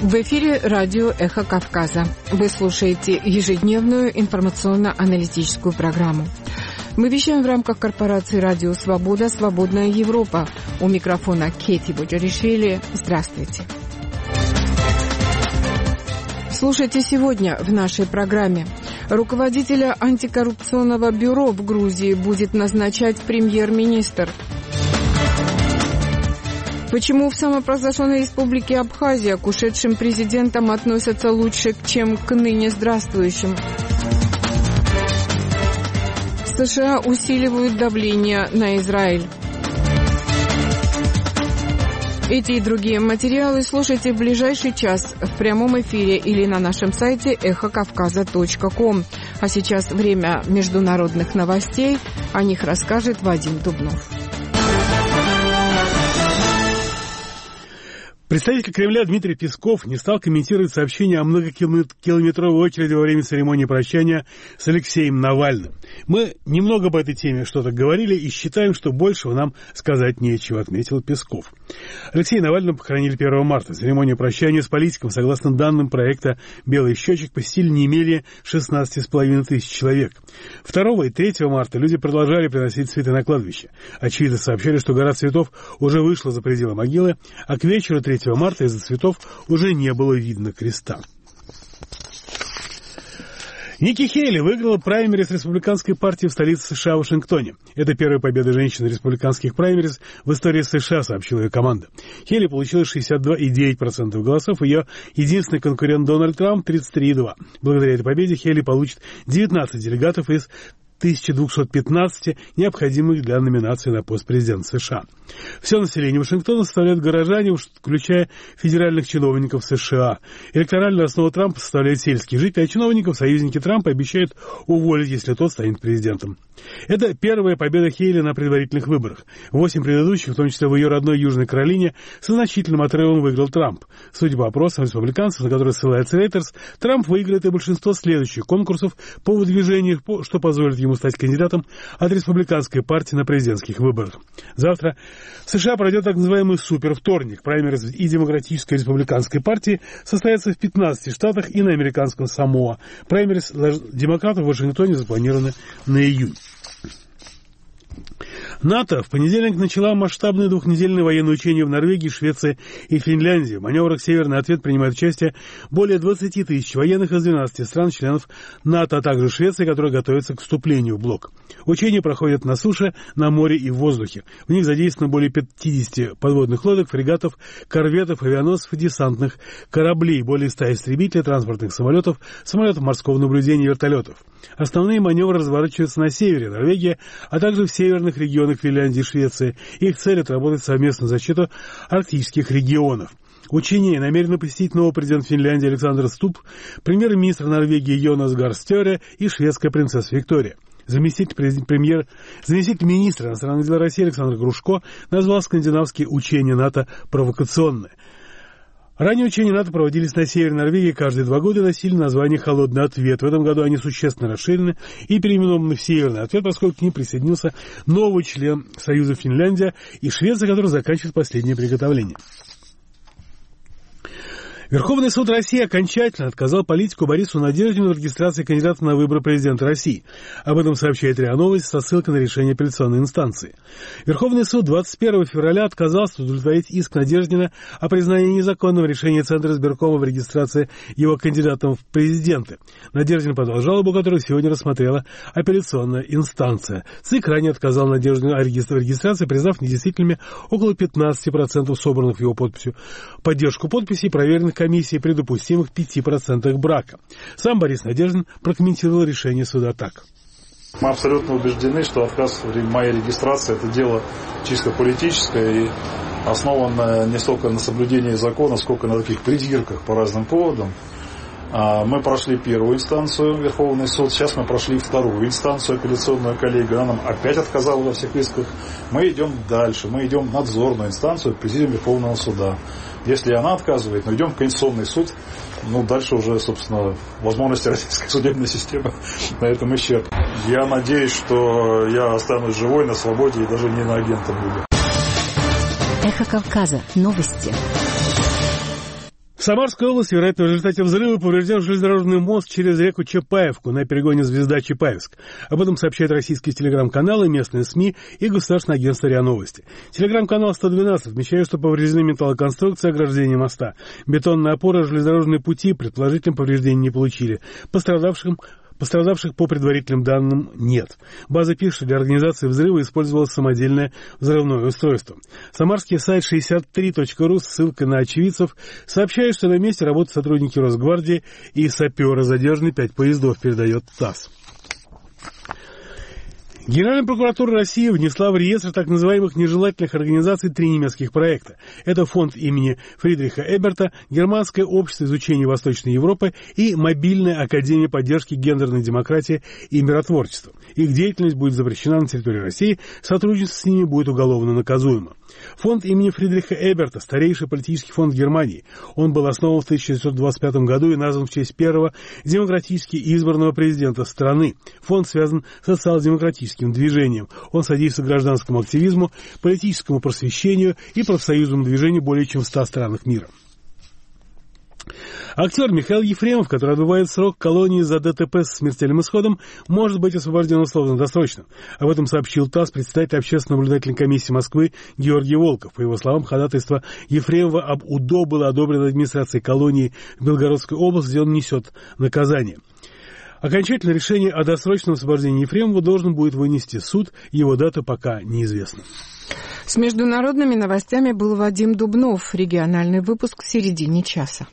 В эфире радио «Эхо Кавказа». Вы слушаете ежедневную информационно-аналитическую программу. Мы вещаем в рамках корпорации «Радио Свобода. Свободная Европа». У микрофона Кети Боджаришвили. Здравствуйте. Слушайте сегодня в нашей программе. Руководителя антикоррупционного бюро в Грузии будет назначать премьер-министр. Почему в самопровозглашенной республике Абхазия к ушедшим президентам относятся лучше, чем к ныне здравствующим? США усиливают давление на Израиль. Эти и другие материалы слушайте в ближайший час в прямом эфире или на нашем сайте эхокавказа.ком. А сейчас время международных новостей. О них расскажет Вадим Дубнов. Представитель Кремля Дмитрий Песков не стал комментировать сообщение о многокилометровой очереди во время церемонии прощания с Алексеем Навальным. Мы немного по этой теме что-то говорили и считаем, что большего нам сказать нечего, отметил Песков. Алексея Навального похоронили 1 марта. Церемонию прощания с политиком, согласно данным проекта «Белый счетчик», посетили не менее 16,5 тысяч человек. 2 и 3 марта люди продолжали приносить цветы на кладбище. Очевидцы сообщали, что гора цветов уже вышла за пределы могилы, а к вечеру 3 марта из-за цветов уже не было видно креста. Ники Хейли выиграла праймериз республиканской партии в столице США, Вашингтоне. Это первая победа женщины в республиканских праймериз в истории США, сообщила ее команда. Хейли получила 62,9% голосов, ее единственный конкурент Дональд Трамп 33,2%. Благодаря этой победе Хейли получит 19 делегатов из 1215 необходимых для номинации на пост президента США. Все население Вашингтона составляют горожане, включая федеральных чиновников США. Электоральную основу Трампа составляют сельские жители, а чиновников союзники Трампа обещают уволить, если тот станет президентом. Это первая победа Хейли на предварительных выборах. 8 предыдущих, в том числе в ее родной Южной Каролине, со значительным отрывом выиграл Трамп. Судя по опросам республиканцев, на которые ссылается Рейтерс, Трамп выиграет и большинство следующих конкурсов по выдвижению, что позволит ему стать кандидатом от республиканской партии на президентских выборах. Завтра в США пройдет так называемый супервторник. Праймериз и демократической республиканской партии состоятся в 15 штатах и на американском Самоа. Праймериз демократов в Вашингтоне запланированы на июнь. НАТО в понедельник начала масштабные двухнедельные военные учения в Норвегии, Швеции и Финляндии. В маневрах «Северный ответ» принимают участие более 20 тысяч военных из 12 стран-членов НАТО, а также Швеции, которая готовится к вступлению в блок. Учения проходят на суше, на море и в воздухе. В них задействовано более 50 подводных лодок, фрегатов, корветов, авианосцев и десантных кораблей, более 100 истребителей, транспортных самолетов, самолетов морского наблюдения и вертолетов. Основные маневры разворачиваются на севере Норвегии, а также в северных регионах Финляндии и Швеции. Их цель — отработать совместную защиту арктических регионов. Учения намерены посетить новый президент Финляндии Александр Стуб, премьер-министр Норвегии Йонас Гар Стёре и шведская принцесса Виктория. Заместитель министра иностранных дел России Александр Грушко назвал скандинавские учения НАТО провокационные. Ранее учения НАТО проводились на севере Норвегии каждые 2 года и носили название «Холодный ответ». В этом году они существенно расширены и переименованы в «Северный ответ», поскольку к ним присоединился новый член Союза Финляндия и Швеция, который заканчивает последнее приготовление. Верховный суд России окончательно отказал политику Борису Надеждину в регистрации кандидата на выборы президента России. Об этом сообщает РИА Новости со ссылкой на решение апелляционной инстанции. Верховный суд 21 февраля отказался удовлетворить иск Надеждина о признании незаконного решения Центра избиркома в регистрации его кандидатом в президенты. Надеждин подал жалобу, которую сегодня рассмотрела апелляционная инстанция. ЦИК ранее отказал Надеждину о регистрации, признав недействительными около 15% собранных его поддержку подписей, проверенных комиссии при допустимых 5% брака. Сам Борис Надеждин прокомментировал решение суда так. Мы абсолютно убеждены, что отказ в моей регистрации – это дело чисто политическое и основанное не столько на соблюдении закона, сколько на таких придирках по разным поводам. Мы прошли первую инстанцию, Верховный суд, сейчас мы прошли вторую инстанцию, апелляционную коллегию, она нам опять отказала во всех исках. Мы идем дальше, мы идем в надзорную инстанцию, президиум Верховного суда. Если она отказывает, мы идем в Конституционный суд, дальше уже, собственно, возможности российской судебной системы на этом исчерпаны. Я надеюсь, что я останусь живой, на свободе и даже не иноагентом буду. Эхо Кавказа. Новости. В Самарской области, вероятно, в результате взрыва поврежден железнодорожный мост через реку Чапаевку на перегоне Звезда-Чапаевск. Об этом сообщают российские телеграм-каналы, местные СМИ и государственное агентство РИА Новости. Телеграм-канал 112 отмечает, что повреждены металлоконструкция ограждения моста. Бетонная опора, железнодорожные пути предположительно повреждений не получили. Пострадавших по предварительным данным нет. База пишет, что для организации взрыва использовалось самодельное взрывное устройство. Самарский сайт 63.ru с ссылкой на очевидцев сообщает, что на месте работают сотрудники Росгвардии и саперы. Задержаны 5 поездов, передает ТАСС. Генеральная прокуратура России внесла в реестр так называемых нежелательных организаций 3 немецких проекта. Это фонд имени Фридриха Эберта, Германское общество изучения Восточной Европы и Мобильная академия поддержки гендерной демократии и миротворчества. Их деятельность будет запрещена на территории России, сотрудничество с ними будет уголовно наказуемо. Фонд имени Фридриха Эберта – старейший политический фонд Германии. Он был основан в 1925 году и назван в честь первого демократически избранного президента страны. Фонд связан с социал-демократическим движением. Он содействует гражданскому активизму, политическому просвещению и профсоюзному движению более чем в 100 странах мира. Актер Михаил Ефремов, который отбывает срок колонии за ДТП с смертельным исходом, может быть освобожден условно-досрочно. Об этом сообщил ТАСС представитель Общественно-наблюдательной комиссии Москвы Георгий Волков. По его словам, ходатайство Ефремова об УДО было одобрено администрацией колонии в Белгородской области, где он несет наказание. Окончательное решение о досрочном освобождении Ефремова должен будет вынести суд, его дата пока неизвестна. С международными новостями был Вадим Дубнов. Региональный выпуск в середине часа.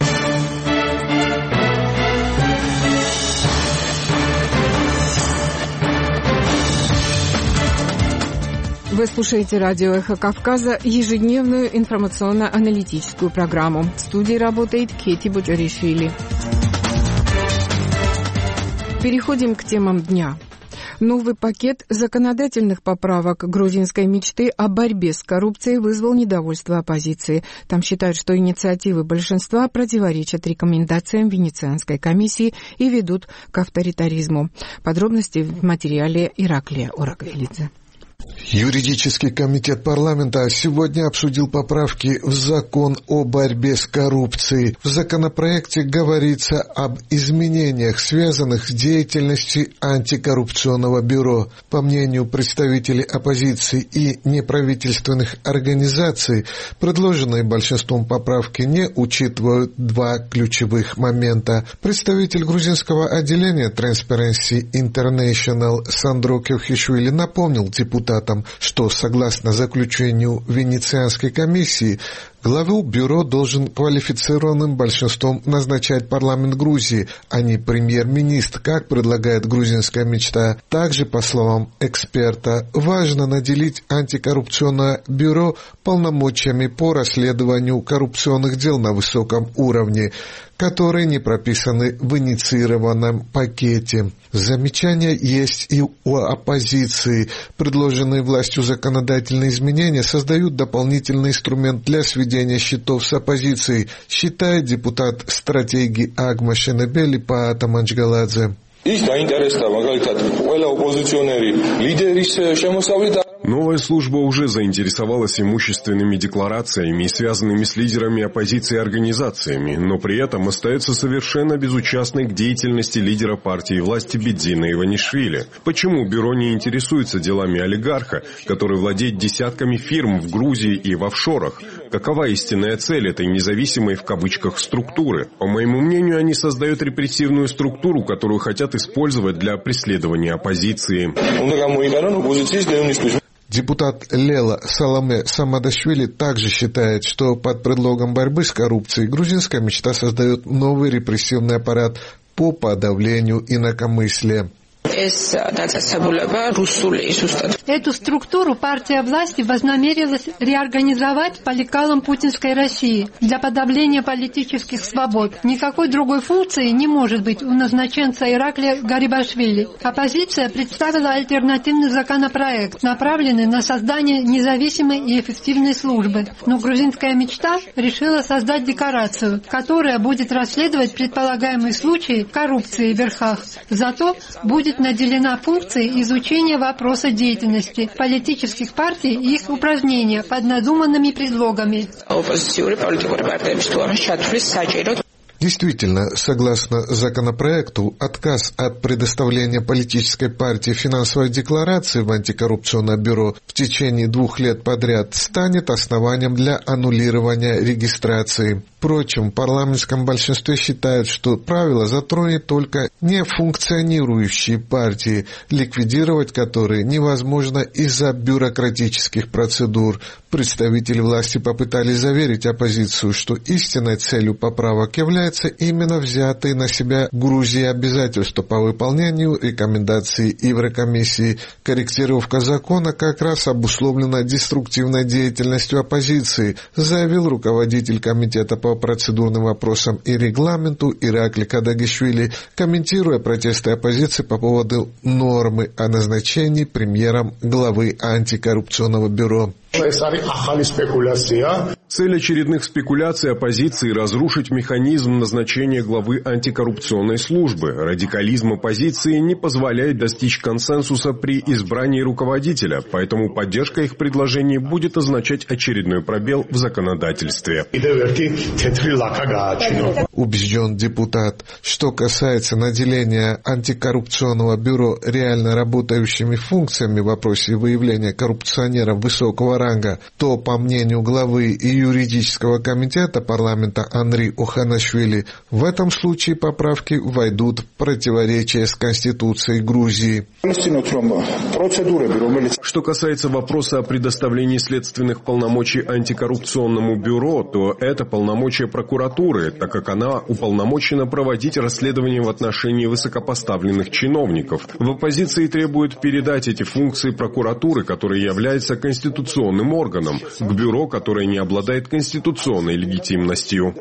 Вы слушаете радио «Эхо Кавказа», ежедневную информационно-аналитическую программу. В студии работает Кети Буджаришвили. Переходим к темам дня. Новый пакет законодательных поправок грузинской мечты о борьбе с коррупцией вызвал недовольство оппозиции. Там считают, что инициативы большинства противоречат рекомендациям Венецианской комиссии и ведут к авторитаризму. Подробности в материале Ираклия Ораквелидзе. Юридический комитет парламента сегодня обсудил поправки в закон о борьбе с коррупцией. В законопроекте говорится об изменениях, связанных с деятельностью антикоррупционного бюро. По мнению представителей оппозиции и неправительственных организаций, предложенные большинством поправки не учитывают 2 ключевых момента. Представитель грузинского отделения Transparency International Сандро Кевхишвили напомнил депутатам, что, согласно заключению Венецианской комиссии, главу бюро должен квалифицированным большинством назначать парламент Грузии, а не премьер-министр, как предлагает грузинская мечта. Также, по словам эксперта, важно наделить антикоррупционное бюро полномочиями по расследованию коррупционных дел на высоком уровне, которые не прописаны в инициированном пакете. Замечания есть и у оппозиции. Предложенные властью законодательные изменения создают дополнительный инструмент для сведения счетов с оппозицией, считает депутат стратегии Агма Шенебели Паата Манчгаладзе. Новая служба уже заинтересовалась имущественными декларациями и связанными с лидерами оппозиции организациями, но при этом остается совершенно безучастной к деятельности лидера партии власти Бедзина Иванишвили. Почему бюро не интересуется делами олигарха, который владеет десятками фирм в Грузии и в офшорах? Какова истинная цель этой независимой в кавычках структуры? По моему мнению, они создают репрессивную структуру, которую хотят использовать для преследования оппозиции. Депутат Лела Саламе Самадашвили также считает, что под предлогом борьбы с коррупцией грузинская мечта создает новый репрессивный аппарат по подавлению инакомыслия. Эту структуру партия власти вознамерилась реорганизовать по лекалам путинской России для подавления политических свобод. Никакой другой функции не может быть у назначенца Ираклия Гарибашвили. Оппозиция представила альтернативный законопроект, направленный на создание независимой и эффективной службы. Но грузинская мечта решила создать декорацию, которая будет расследовать предполагаемые случаи коррупции в верхах. Зато будет наделена функцией изучения вопроса деятельности политических партий и их упражнения под надуманными предлогами. Действительно, согласно законопроекту, отказ от предоставления политической партии финансовой декларации в антикоррупционное бюро в течение 2 лет подряд станет основанием для аннулирования регистрации. Впрочем, в парламентском большинстве считают, что правило затронет только нефункционирующие партии, ликвидировать которые невозможно из-за бюрократических процедур. Представители власти попытались заверить оппозицию, что истинной целью поправок является именно взятые на себя Грузией обязательства по выполнению рекомендаций Еврокомиссии. Корректировка закона как раз обусловлена деструктивной деятельностью оппозиции, заявил руководитель комитета по процедурным вопросам и регламенту Иракли Кадагишвили, комментируя протесты оппозиции по поводу нормы о назначении премьером главы антикоррупционного бюро. Цель очередных спекуляций оппозиции – разрушить механизм назначения главы антикоррупционной службы. Радикализм оппозиции не позволяет достичь консенсуса при избрании руководителя, поэтому поддержка их предложений будет означать очередной пробел в законодательстве. Убежден депутат. Что касается наделения антикоррупционного бюро реально работающими функциями в вопросе выявления коррупционеров высокого ранга, то, по мнению главы юридического комитета парламента Анри Оханашвили, в этом случае поправки войдут в противоречие с Конституцией Грузии. Что касается вопроса о предоставлении следственных полномочий антикоррупционному бюро, то это полномочия прокуратуры, так как она уполномочена проводить расследование в отношении высокопоставленных чиновников. В оппозиции требуют передать эти функции прокуратуры, которая является конституционным органом, к бюро, которое не обладает конституционной легитимностью.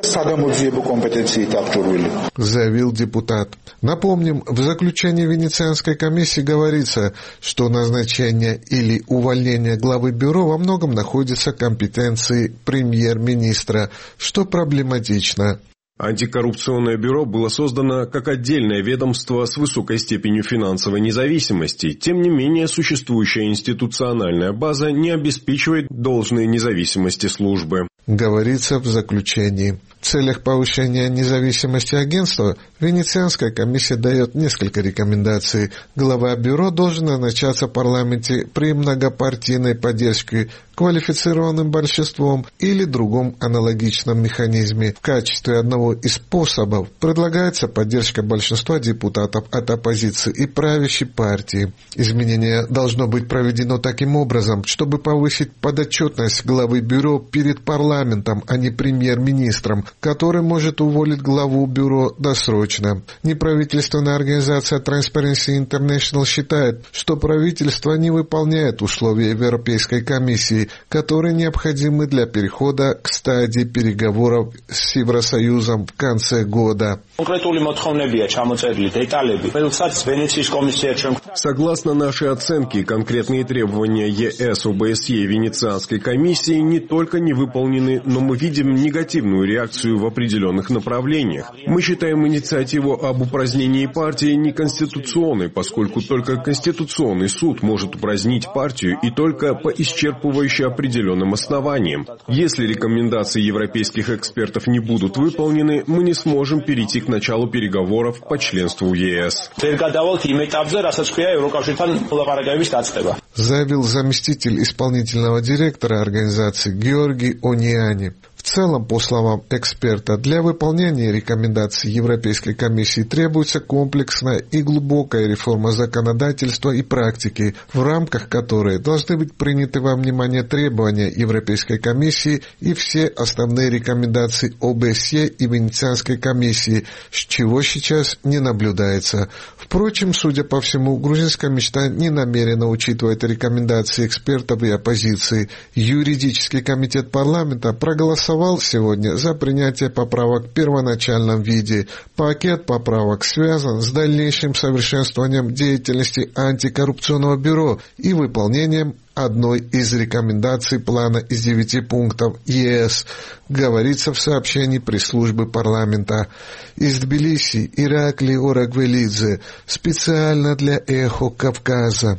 Заявил депутат. Напомним, в заключении Венецианской комиссии говорится, что назначение или увольнение главы бюро во многом находится в компетенции премьер-министра, что проблематично. Антикоррупционное бюро было создано как отдельное ведомство с высокой степенью финансовой независимости. Тем не менее, существующая институциональная база не обеспечивает должной независимости службы. Говорится в заключении. В целях повышения независимости агентства Венецианская комиссия дает несколько рекомендаций. Глава бюро должен назначаться в парламенте при многопартийной поддержке, квалифицированным большинством или другом аналогичном механизме. В качестве одного из способов предлагается поддержка большинства депутатов от оппозиции и правящей партии. Изменение должно быть проведено таким образом, чтобы повысить подотчетность главы бюро перед парламентом, а не премьер-министром, который может уволить главу бюро досрочно. Неправительственная организация Transparency International считает, что правительство не выполняет условия Европейской комиссии, которые необходимы для перехода к стадии переговоров с Евросоюзом в конце года. Согласно нашей оценке, конкретные требования ЕС, ОБСЕ и Венецианской комиссии не только не выполнены, но мы видим негативную реакцию в определенных направлениях. Мы считаем инициативу об упразднении партии неконституционной, поскольку только Конституционный суд может упразднить партию и только по исчерпывающе определенным основаниям. Если рекомендации европейских экспертов не будут выполнены, мы не сможем перейти к началу переговоров по членству в ЕС. Заявил заместитель исполнительного директора организации Георгий Ониани. В целом, по словам эксперта, для выполнения рекомендаций Европейской комиссии требуется комплексная и глубокая реформа законодательства и практики, в рамках которой должны быть приняты во внимание требования Европейской комиссии и все основные рекомендации ОБСЕ и Венецианской комиссии, чего сейчас не наблюдается. Впрочем, судя по всему, грузинская мечта не намерена учитывать рекомендации экспертов и оппозиции. Юридический комитет парламента проголосовал сегодня за принятие поправок в первоначальном виде. Пакет поправок связан с дальнейшим совершенствованием деятельности антикоррупционного бюро и выполнением одной из рекомендаций плана из 9 пунктов ЕС, говорится в сообщении пресс-службы парламента. Из Тбилиси Иракли Орагвелидзе специально для «Эхо Кавказа».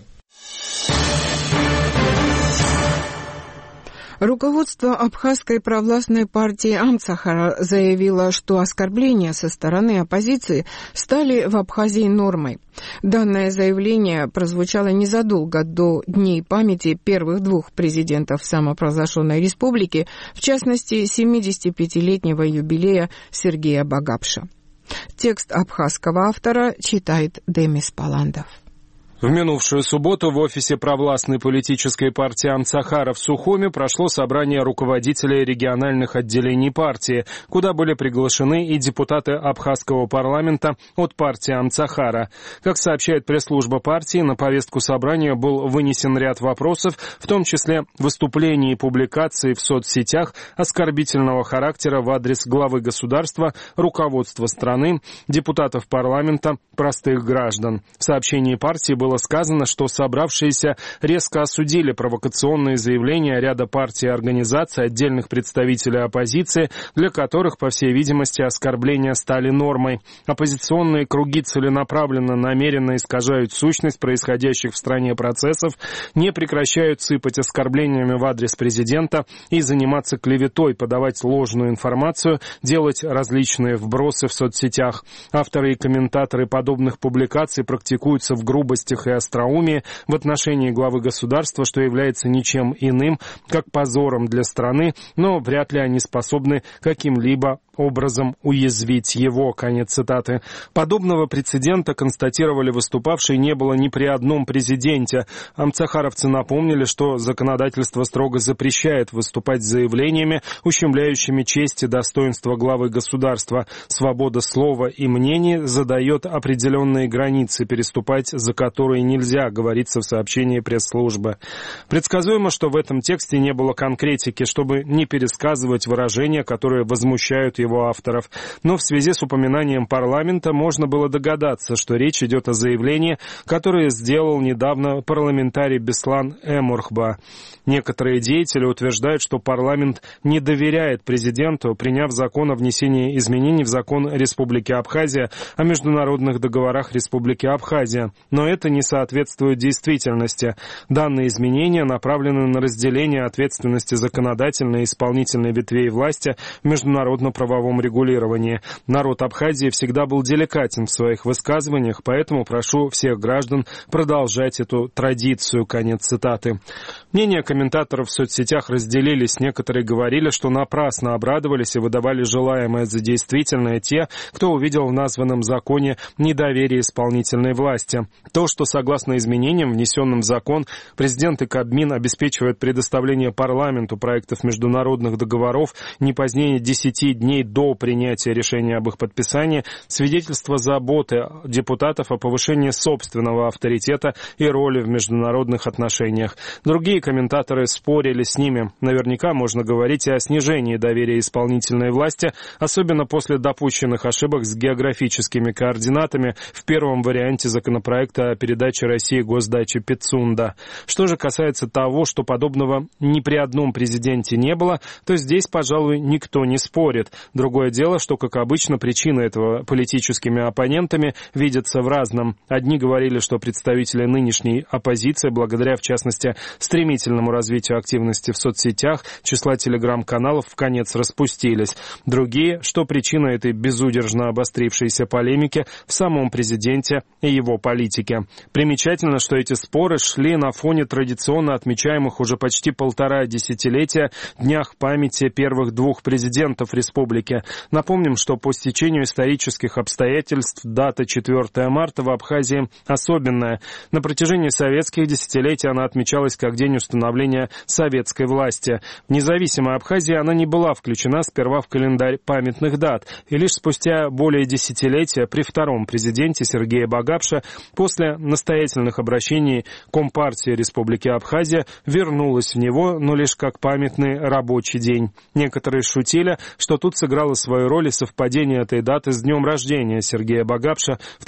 Руководство Абхазской провластной партии Амцахара заявило, что оскорбления со стороны оппозиции стали в Абхазии нормой. Данное заявление прозвучало незадолго до Дней памяти первых двух президентов самопровозглашенной республики, в частности, 75-летнего юбилея Сергея Багапша. Текст абхазского автора читает Демис Паландов. В минувшую субботу в офисе провластной политической партии Амцахара в Сухуми прошло собрание руководителей региональных отделений партии, куда были приглашены и депутаты абхазского парламента от партии Амцахара. Как сообщает пресс-служба партии, на повестку собрания был вынесен ряд вопросов, в том числе выступлений и публикаций в соцсетях оскорбительного характера в адрес главы государства, руководства страны, депутатов парламента, простых граждан. В сообщении партии было сказано, что собравшиеся резко осудили провокационные заявления ряда партий и организаций, отдельных представителей оппозиции, для которых, по всей видимости, оскорбления стали нормой. Оппозиционные круги целенаправленно, намеренно искажают сущность происходящих в стране процессов, не прекращают сыпать оскорблениями в адрес президента и заниматься клеветой, подавать ложную информацию, делать различные вбросы в соцсетях. Авторы и комментаторы подобных публикаций практикуются в грубостях и остроумии в отношении главы государства, что является ничем иным, как позором для страны, но вряд ли они способны каким-либо образом уязвить его. Конец цитаты. Подобного прецедента, констатировали выступавшие, не было ни при одном президенте. Амцахаровцы напомнили, что законодательство строго запрещает выступать с заявлениями, ущемляющими честь и достоинство главы государства. Свобода слова и мнений задает определенные границы, переступать за которые нельзя, говорится в сообщении пресс-службы. Предсказуемо, что в этом тексте не было конкретики, чтобы не пересказывать выражения, которые возмущают его авторов. Но в связи с упоминанием парламента можно было догадаться, что речь идет о заявлении, которое сделал недавно парламентарий Беслан Эмурхба. Некоторые деятели утверждают, что парламент не доверяет президенту, приняв закон о внесении изменений в закон Республики Абхазия о международных договорах Республики Абхазия. Но это не соответствует действительности. Данные изменения направлены на разделение ответственности законодательной и исполнительной ветвей власти в международно-правовом регулировании. Народ Абхазии всегда был деликатен в своих высказываниях, поэтому прошу всех граждан продолжать эту традицию. Конец цитаты. Мнения комментаторов в соцсетях разделились. Некоторые говорили, что напрасно обрадовались и выдавали желаемое за действительное те, кто увидел в названном законе недоверие исполнительной власти. То, что согласно изменениям, внесенным в закон, президент и Кабмин обеспечивают предоставление парламенту проектов международных договоров не позднее 10 дней до принятия решения об их подписании, свидетельство заботы депутатов о повышении собственного авторитета и роли в международных отношениях. Другие комментаторы спорили с ними. Наверняка можно говорить и о снижении доверия исполнительной власти, особенно после допущенных ошибок с географическими координатами в первом варианте законопроекта о передаче России госдачи Пицунда. Что же касается того, что подобного ни при одном президенте не было, то здесь, пожалуй, никто не спорит. Другое дело, что, как обычно, причины этого политическими оппонентами видятся в разном. Одни говорили, что представители нынешней оппозиции, благодаря, в частности, стремительному развитию активности в соцсетях, числа телеграм-каналов вконец распустились. Другие, что причина этой безудержно обострившейся полемики в самом президенте и его политике. Примечательно, что эти споры шли на фоне традиционно отмечаемых уже почти 1,5 десятилетия днях памяти первых двух президентов республики. Напомним, что по стечению исторических обстоятельств дата 4 марта в Абхазии особенная. На протяжении советских десятилетий она отмечалась как день установления советской власти. В независимой Абхазии она не была включена сперва в календарь памятных дат, и лишь спустя более десятилетия при втором президенте Сергея Багапша после настоятельных обращений Компартии Республики Абхазия вернулась в него, но лишь как памятный рабочий день. Некоторые шутили, что тут сыграло свою роль и совпадение этой даты с днем рождения Сергея Багапша в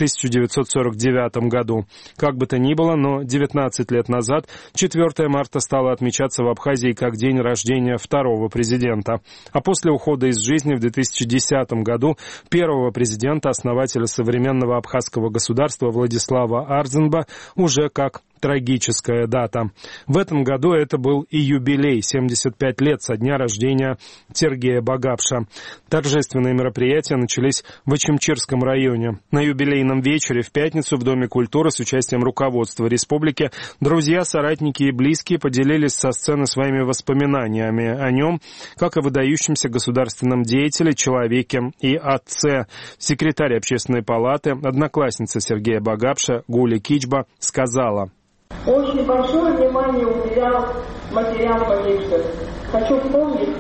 1949 году. Как бы то ни было, но 19 лет назад 4 марта стало отмечаться в Абхазии как день рождения второго президента. А после ухода из жизни в 2010 году первого президента, основателя современного абхазского государства Владислава Арзенба, уже как трагическая дата. В этом году это был и юбилей, 75 лет со дня рождения Сергея Багапша. Торжественные мероприятия начались в Очимчирском районе. На юбилейном вечере в пятницу в Доме культуры с участием руководства республики друзья, соратники и близкие поделились со сцены своими воспоминаниями о нем, как о выдающемся государственном деятеле, человеке и отце. Секретарь Общественной палаты, одноклассница Сергея Багапша Гуля Кичба сказала: «Очень большое внимание уделял матерям погибших. Хочу вспомнить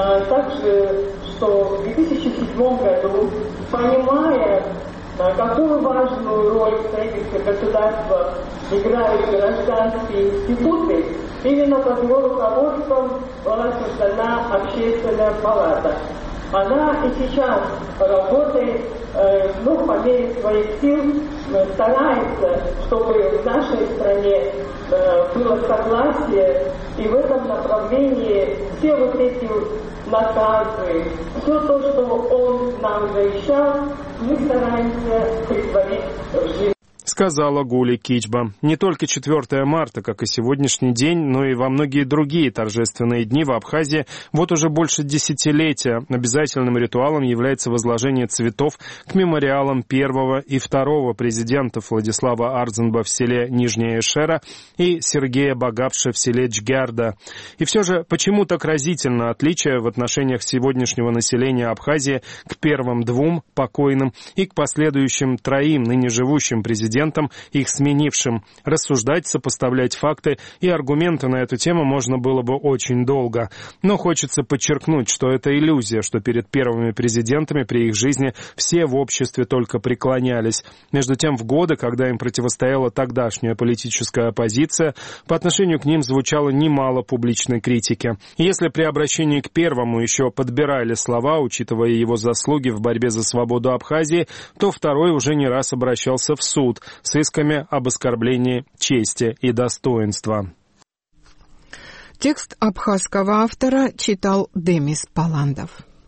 также, что в 2007 году, понимая, какую важную роль в строительстве государства играют гражданские институты, именно под его руководством была создана Общественная палата. Она и сейчас работает, по мере своих сил, старается, чтобы в нашей стране было согласие, и в этом направлении все вот эти наказы, все то, что он нам завещал, мы стараемся притворить в жизнь. Сказала Гуля Кичба. Не только 4 марта, как и сегодняшний день, но и во многие другие торжественные дни в Абхазии вот уже больше десятилетия обязательным ритуалом является возложение цветов к мемориалам первого и второго президентов Владислава Арзенба в селе Нижняя Эшера и Сергея Багапша в селе Джгярда. И все же, почему так разительно отличие в отношениях сегодняшнего населения Абхазии к первым 2 покойным и к последующим 3 ныне живущим президентам, их сменившим? Рассуждать, сопоставлять факты и аргументы на эту тему можно было бы очень долго. Но хочется подчеркнуть, что это иллюзия, что перед первыми президентами при их жизни все в обществе только преклонялись. Между тем, в годы, когда им противостояла тогдашняя политическая оппозиция, по отношению к ним звучало немало публичной критики. И если при обращении к первому еще подбирали слова, учитывая его заслуги в борьбе за свободу Абхазии, то второй уже не раз обращался в суд с исками об оскорблении чести и достоинства. Текст абхазского автора читал Демис Паландов.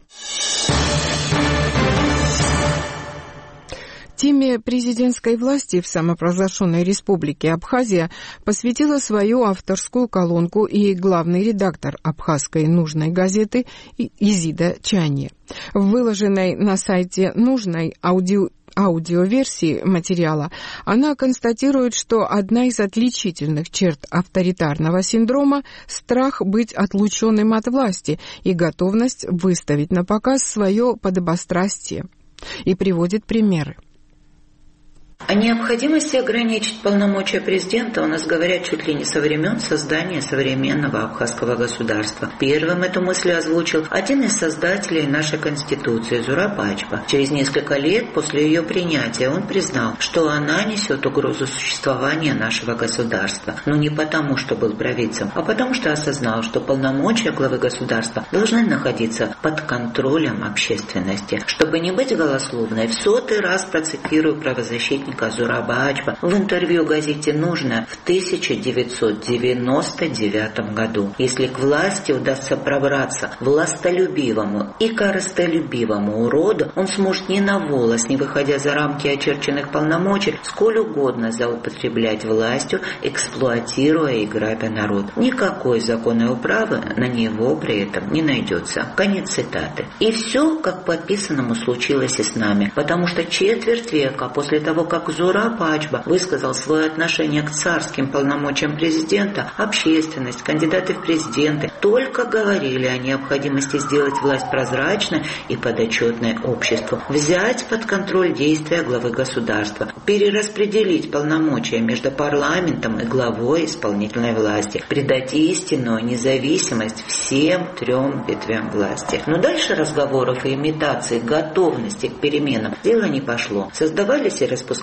Теме президентской власти в самопровозглашенной республике Абхазия посвятила свою авторскую колонку и главный редактор абхазской «Нужной» газеты Изида Чанье. В выложенной на сайте «Нужной» аудиоверсии материала она констатирует, что одна из отличительных черт авторитарного синдрома – страх быть отлученным от власти и готовность выставить на показ свое подобострастие. И приводит примеры. О необходимости ограничить полномочия президента у нас говорят чуть ли не со времен создания современного абхазского государства. Первым эту мысль озвучил один из создателей нашей Конституции, Зураб Ачба. Через несколько лет после ее принятия он признал, что она несет угрозу существования нашего государства. Но не потому, что был провидцем, а потому, что осознал, что полномочия главы государства должны находиться под контролем общественности. Чтобы не быть голословной, в 100-й раз процитирую правозащитника Зураба Ачба в интервью газете «Нужно» в 1999 году. Если к власти удастся пробраться властолюбивому и корыстолюбивому уроду, он сможет ни на волос, не выходя за рамки очерченных полномочий, сколь угодно злоупотреблять властью, эксплуатируя и грабя народ. Никакой законной управы на него при этом не найдется. Конец цитаты. И все, как по описанному, случилось и с нами, потому что четверть века после того, как Зураб Ачба высказал свое отношение к царским полномочиям президента, общественность, кандидаты в президенты только говорили о необходимости сделать власть прозрачной и подотчетной обществу, взять под контроль действия главы государства, перераспределить полномочия между парламентом и главой исполнительной власти, придать истинную независимость всем 3 ветвям власти. Но дальше разговоров и имитаций готовности к переменам дело не пошло. Создавались и распускались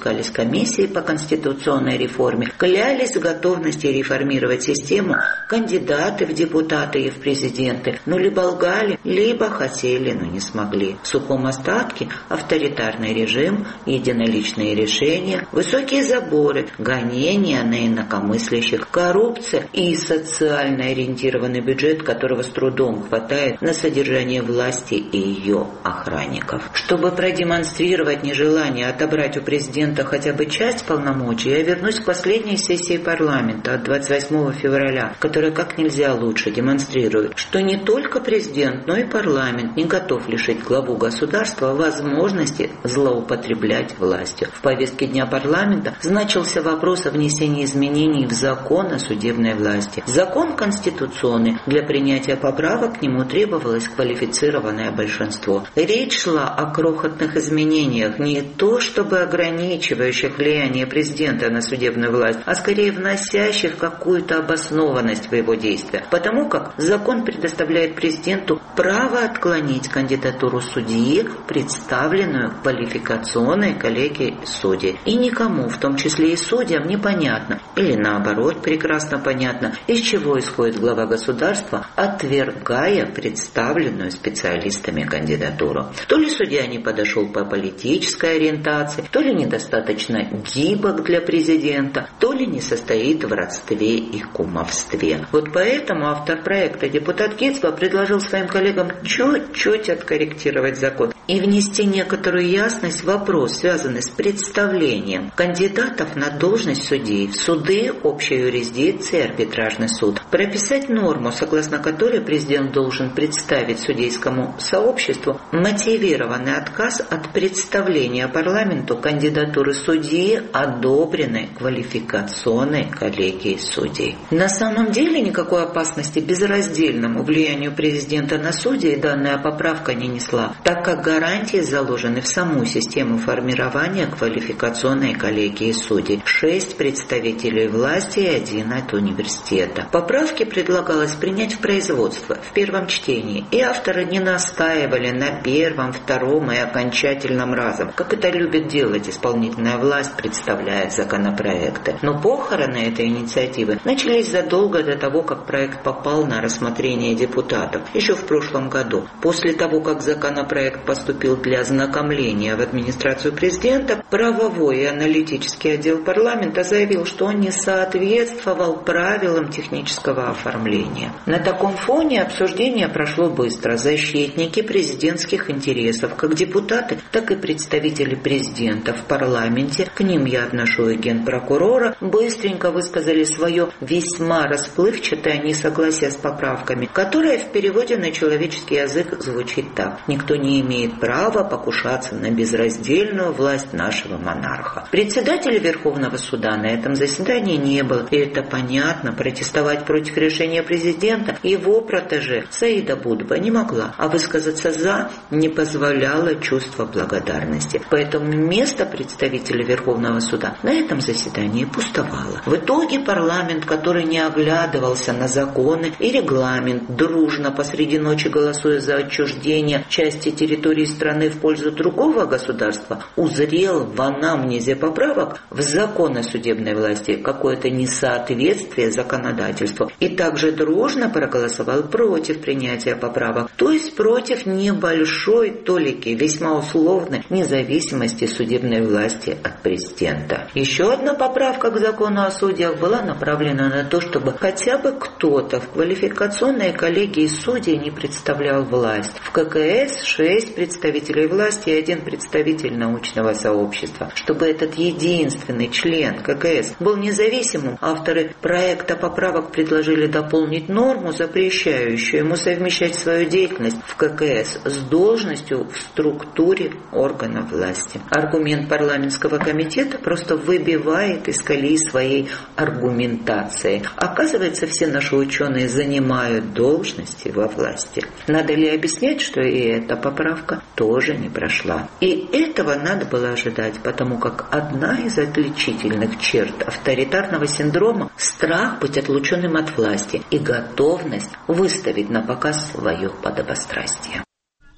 запускались комиссии по конституционной реформе, клялись в готовности реформировать систему кандидаты в депутаты и в президенты, но либо лгали, либо хотели, но не смогли. В сухом остатке авторитарный режим, единоличные решения, высокие заборы, гонения на инакомыслящих, коррупция и социально ориентированный бюджет, которого с трудом хватает на содержание власти и ее охранников. Чтобы продемонстрировать нежелание отобрать у президента хотя бы часть полномочий, я вернусь к последней сессии парламента от 28 февраля, которая как нельзя лучше демонстрирует, что не только президент, но и парламент не готов лишить главу государства возможности злоупотреблять властью. В повестке дня парламента значился вопрос о внесении изменений в закон о судебной власти. Закон конституционный. Для принятия поправок к нему требовалось квалифицированное большинство. Речь шла о крохотных изменениях, не то чтобы ограничивающих влияние президента на судебную власть, а скорее вносящих какую-то обоснованность в его действия. Потому как закон предоставляет президенту право отклонить кандидатуру судьи, представленную квалификационной коллегией судей. И никому, в том числе и судьям, непонятно, или наоборот прекрасно понятно, из чего исходит глава государства, отвергая представленную специалистами кандидатуру. То ли судья не подошел по политической ориентации, то ли недостаточно гибок для президента, то ли не состоит в родстве и кумовстве. Вот поэтому автор проекта, депутат Гицбах, предложил своим коллегам чуть-чуть откорректировать закон и внести некоторую ясность в вопрос, связанный с представлением кандидатов на должность судей в суды общей юрисдикции, арбитражный суд, прописать норму, согласно которой президент должен представить судейскому сообществу мотивированный отказ от представления парламенту кандидатуры судьи, одобренной квалификационной коллегией судей. На самом деле никакой опасности безраздельному влиянию президента на судей данная поправка не несла, так как гарантии заложены в саму систему формирования квалификационной коллегии судей. 6 представителей власти и 1 от университета. Поправки предлагалось принять в производство в первом чтении, и авторы не настаивали на первом, втором и окончательном разом, как это любит делать исполнительная власть, представляя законопроекты. Но похороны этой инициативы начались задолго до того, как проект попал на рассмотрение депутатов, еще в прошлом году. После того, как законопроект поступил для ознакомления в администрацию президента, правовой и аналитический отдел парламента заявил, что он не соответствовал правилам технического оформления. На таком фоне обсуждение прошло быстро. Защитники президентских интересов, как депутаты, так и представители президента в парламенте, к ним я отношу и генпрокурора, быстренько высказали свое весьма расплывчатое несогласие с поправками, которое в переводе на человеческий язык звучит так: никто не имеет права покушаться на безраздельную власть нашего монарха. Председателя Верховного суда на этом заседании не было, и это понятно. Протестовать против решения президента его протеже Саида Будба не могла, а высказаться «за» не позволяло чувство благодарности. Поэтому место представителя Верховного суда на этом заседании пустовало. В итоге парламент, который не оглядывался на законы и регламент, дружно посреди ночи голосуя за отчуждение части территории страны в пользу другого государства, узрел в анамнезе поправок в закон о судебной власти какое-то несоответствие законодательству и также дружно проголосовал против принятия поправок, то есть против небольшой толики, весьма условной независимости судебной власти от президента. Еще одна поправка к закону о судьях была направлена на то, чтобы хотя бы кто-то в квалификационной коллегии судей не представлял власть. В ККС 6 представителей власти и 1 представитель научного сообщества. Чтобы этот единственный член ККС был независимым, авторы проекта поправок предложили дополнить норму, запрещающую ему совмещать свою деятельность в ККС с должностью в структуре органов власти. Аргумент парламентского комитета просто выбивает из колеи своей аргументации. Оказывается, все наши ученые занимают должности во власти. Надо ли объяснять, что и эта поправка тоже не прошла? И этого надо было ожидать, потому как одна из отличительных черт авторитарного синдрома – страх быть отлученным от власти и готовность выставить на показ свое подобострастие.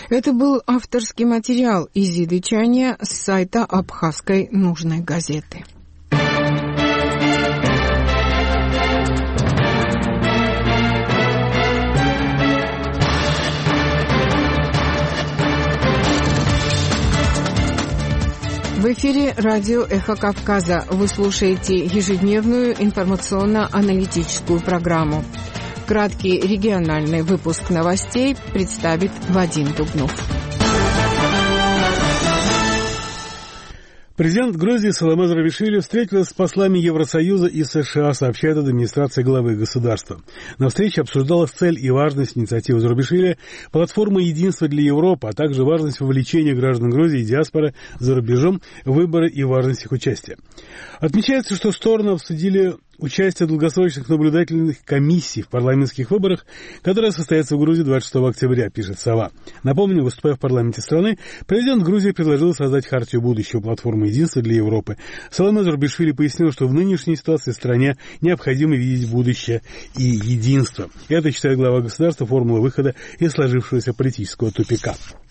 Это был авторский материал Изиды Чания с сайта Абхазской нужной газеты. В эфире радио «Эхо Кавказа». Вы слушаете ежедневную информационно-аналитическую программу. Краткий региональный выпуск новостей представит Вадим Дубнов. Президент Грузии Саломе Зурабишвили встретилась с послами Евросоюза и США, сообщает администрация главы государства. На встрече обсуждалась цель и важность инициативы Зурабишвили, платформа единства для Европы, а также важность вовлечения граждан Грузии и диаспоры за рубежом в выборы и важность их участия. Отмечается, что стороны обсудили участие долгосрочных наблюдательных комиссий в парламентских выборах, которые состоятся в Грузии 26 октября, пишет «Сова». Напомню, выступая в парламенте страны, президент Грузии предложил создать хартию будущего платформы единства для Европы. Саломе Зурабишвили пояснил, что в нынешней ситуации в стране необходимо видеть будущее и единство. Это, считает глава государства, формула выхода из сложившегося политического тупика.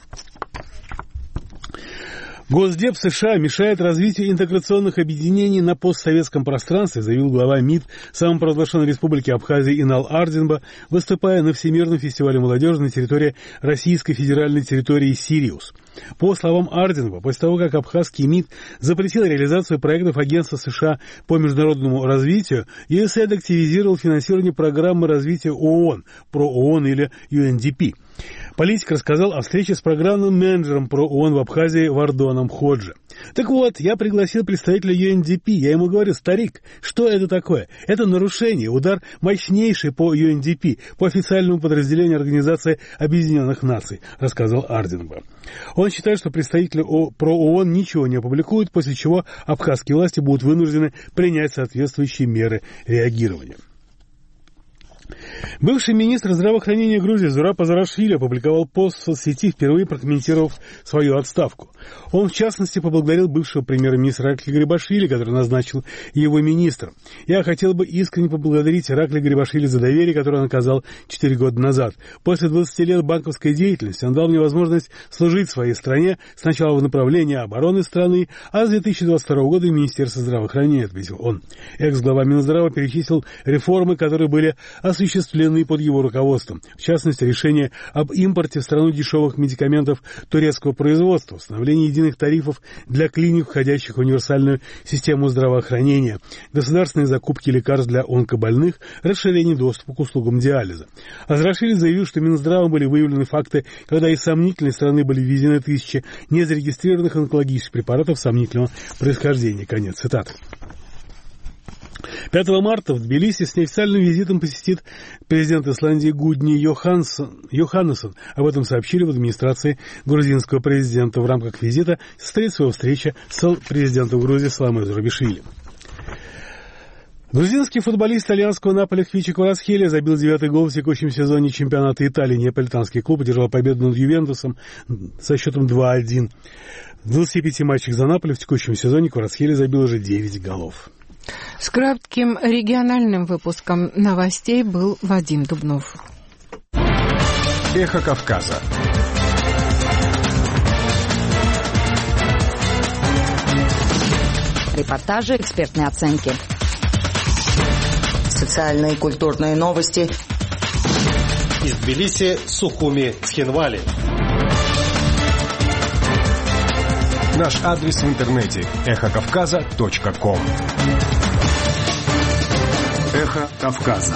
Госдеп США мешает развитию интеграционных объединений на постсоветском пространстве, заявил глава МИД самопровозглашенной республики Абхазия Инал Ардинба, выступая на Всемирном фестивале молодежи на территории Российской федеральной территории Сириус. По словам Ардинба, после того, как абхазский МИД запретил реализацию проектов Агентства США по международному развитию, USAID активизировал финансирование программы развития ООН, ПРО-ООН или UNDP. Политик рассказал о встрече с программным менеджером ПРО-ООН в Абхазии Вардоном Ходжи. Так вот, я пригласил представителя UNDP, я ему говорю: старик, что это такое? Это нарушение, удар мощнейший по UNDP, по официальному подразделению Организации Объединенных Наций, рассказал Ардинба. Он считает, что представители ПРО-ООН ничего не опубликуют, после чего абхазские власти будут вынуждены принять соответствующие меры реагирования. Бывший министр здравоохранения Грузии Зураб Азарашвили опубликовал пост в соцсети, впервые прокомментировав свою отставку. Он, в частности, поблагодарил бывшего премьер-министра Иракли Гарибашвили, который назначил его министром. «Я хотел бы искренне поблагодарить Иракли Гарибашвили за доверие, которое он оказал 4 года назад. После 20 лет банковской деятельности он дал мне возможность служить своей стране сначала в направлении обороны страны, а с 2022 года в Министерстве здравоохранения», отметил он. Экс-глава Минздрава перечислил реформы, которые были осуществлены под его руководством. В частности, решение об импорте в страну дешевых медикаментов турецкого производства, установление единых тарифов для клиник, входящих в универсальную систему здравоохранения, государственные закупки лекарств для онкобольных, расширение доступа к услугам диализа. Азарашвили заявил, что Минздравом были выявлены факты, когда из сомнительной страны были ввезены тысячи незарегистрированных онкологических препаратов сомнительного происхождения. Конец цитаты. 5 марта в Тбилиси с неофициальным визитом посетит президент Исландии Гудни Йоханнессон. Об этом сообщили в администрации грузинского президента. В рамках визита состоится его встреча с президентом Грузии Саломе Зурабишвили. Грузинский футболист итальянского Наполи Хвичи Кварацхелия забил 9-й гол в текущем сезоне чемпионата Италии. Неаполитанский клуб одержал победу над Ювентусом со счетом 2-1. В 25 матчах за Наполи в текущем сезоне Кварацхелия забил уже 9 голов. С кратким региональным выпуском новостей был Вадим Дубнов. Эхо Кавказа. Репортажи, экспертные оценки. Социальные и культурные новости. Из Тбилиси, Сухуми, Цхинвали. Наш адрес в интернете эхокавказа.ком. Эхо Кавказа.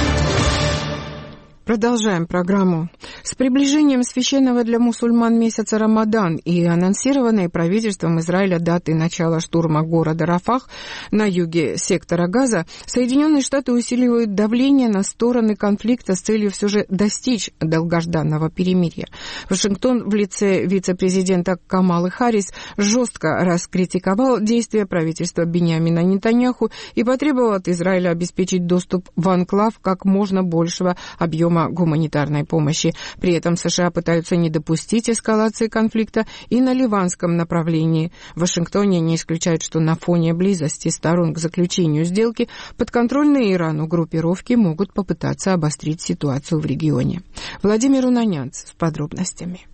Продолжаем программу. С приближением священного для мусульман месяца Рамадан и анонсированной правительством Израиля даты начала штурма города Рафах на юге сектора Газа, Соединенные Штаты усиливают давление на стороны конфликта с целью все же достичь долгожданного перемирия. Вашингтон в лице вице-президента Камалы Харрис жестко раскритиковал действия правительства Биньямина Нетаньяху и потребовал от Израиля обеспечить доступ в анклав как можно большего объема гуманитарной помощи. При этом США пытаются не допустить эскалации конфликта и на ливанском направлении. В Вашингтоне не исключают, что на фоне близости сторон к заключению сделки подконтрольные Ирану группировки могут попытаться обострить ситуацию в регионе. Владимир Унанянц с подробностями.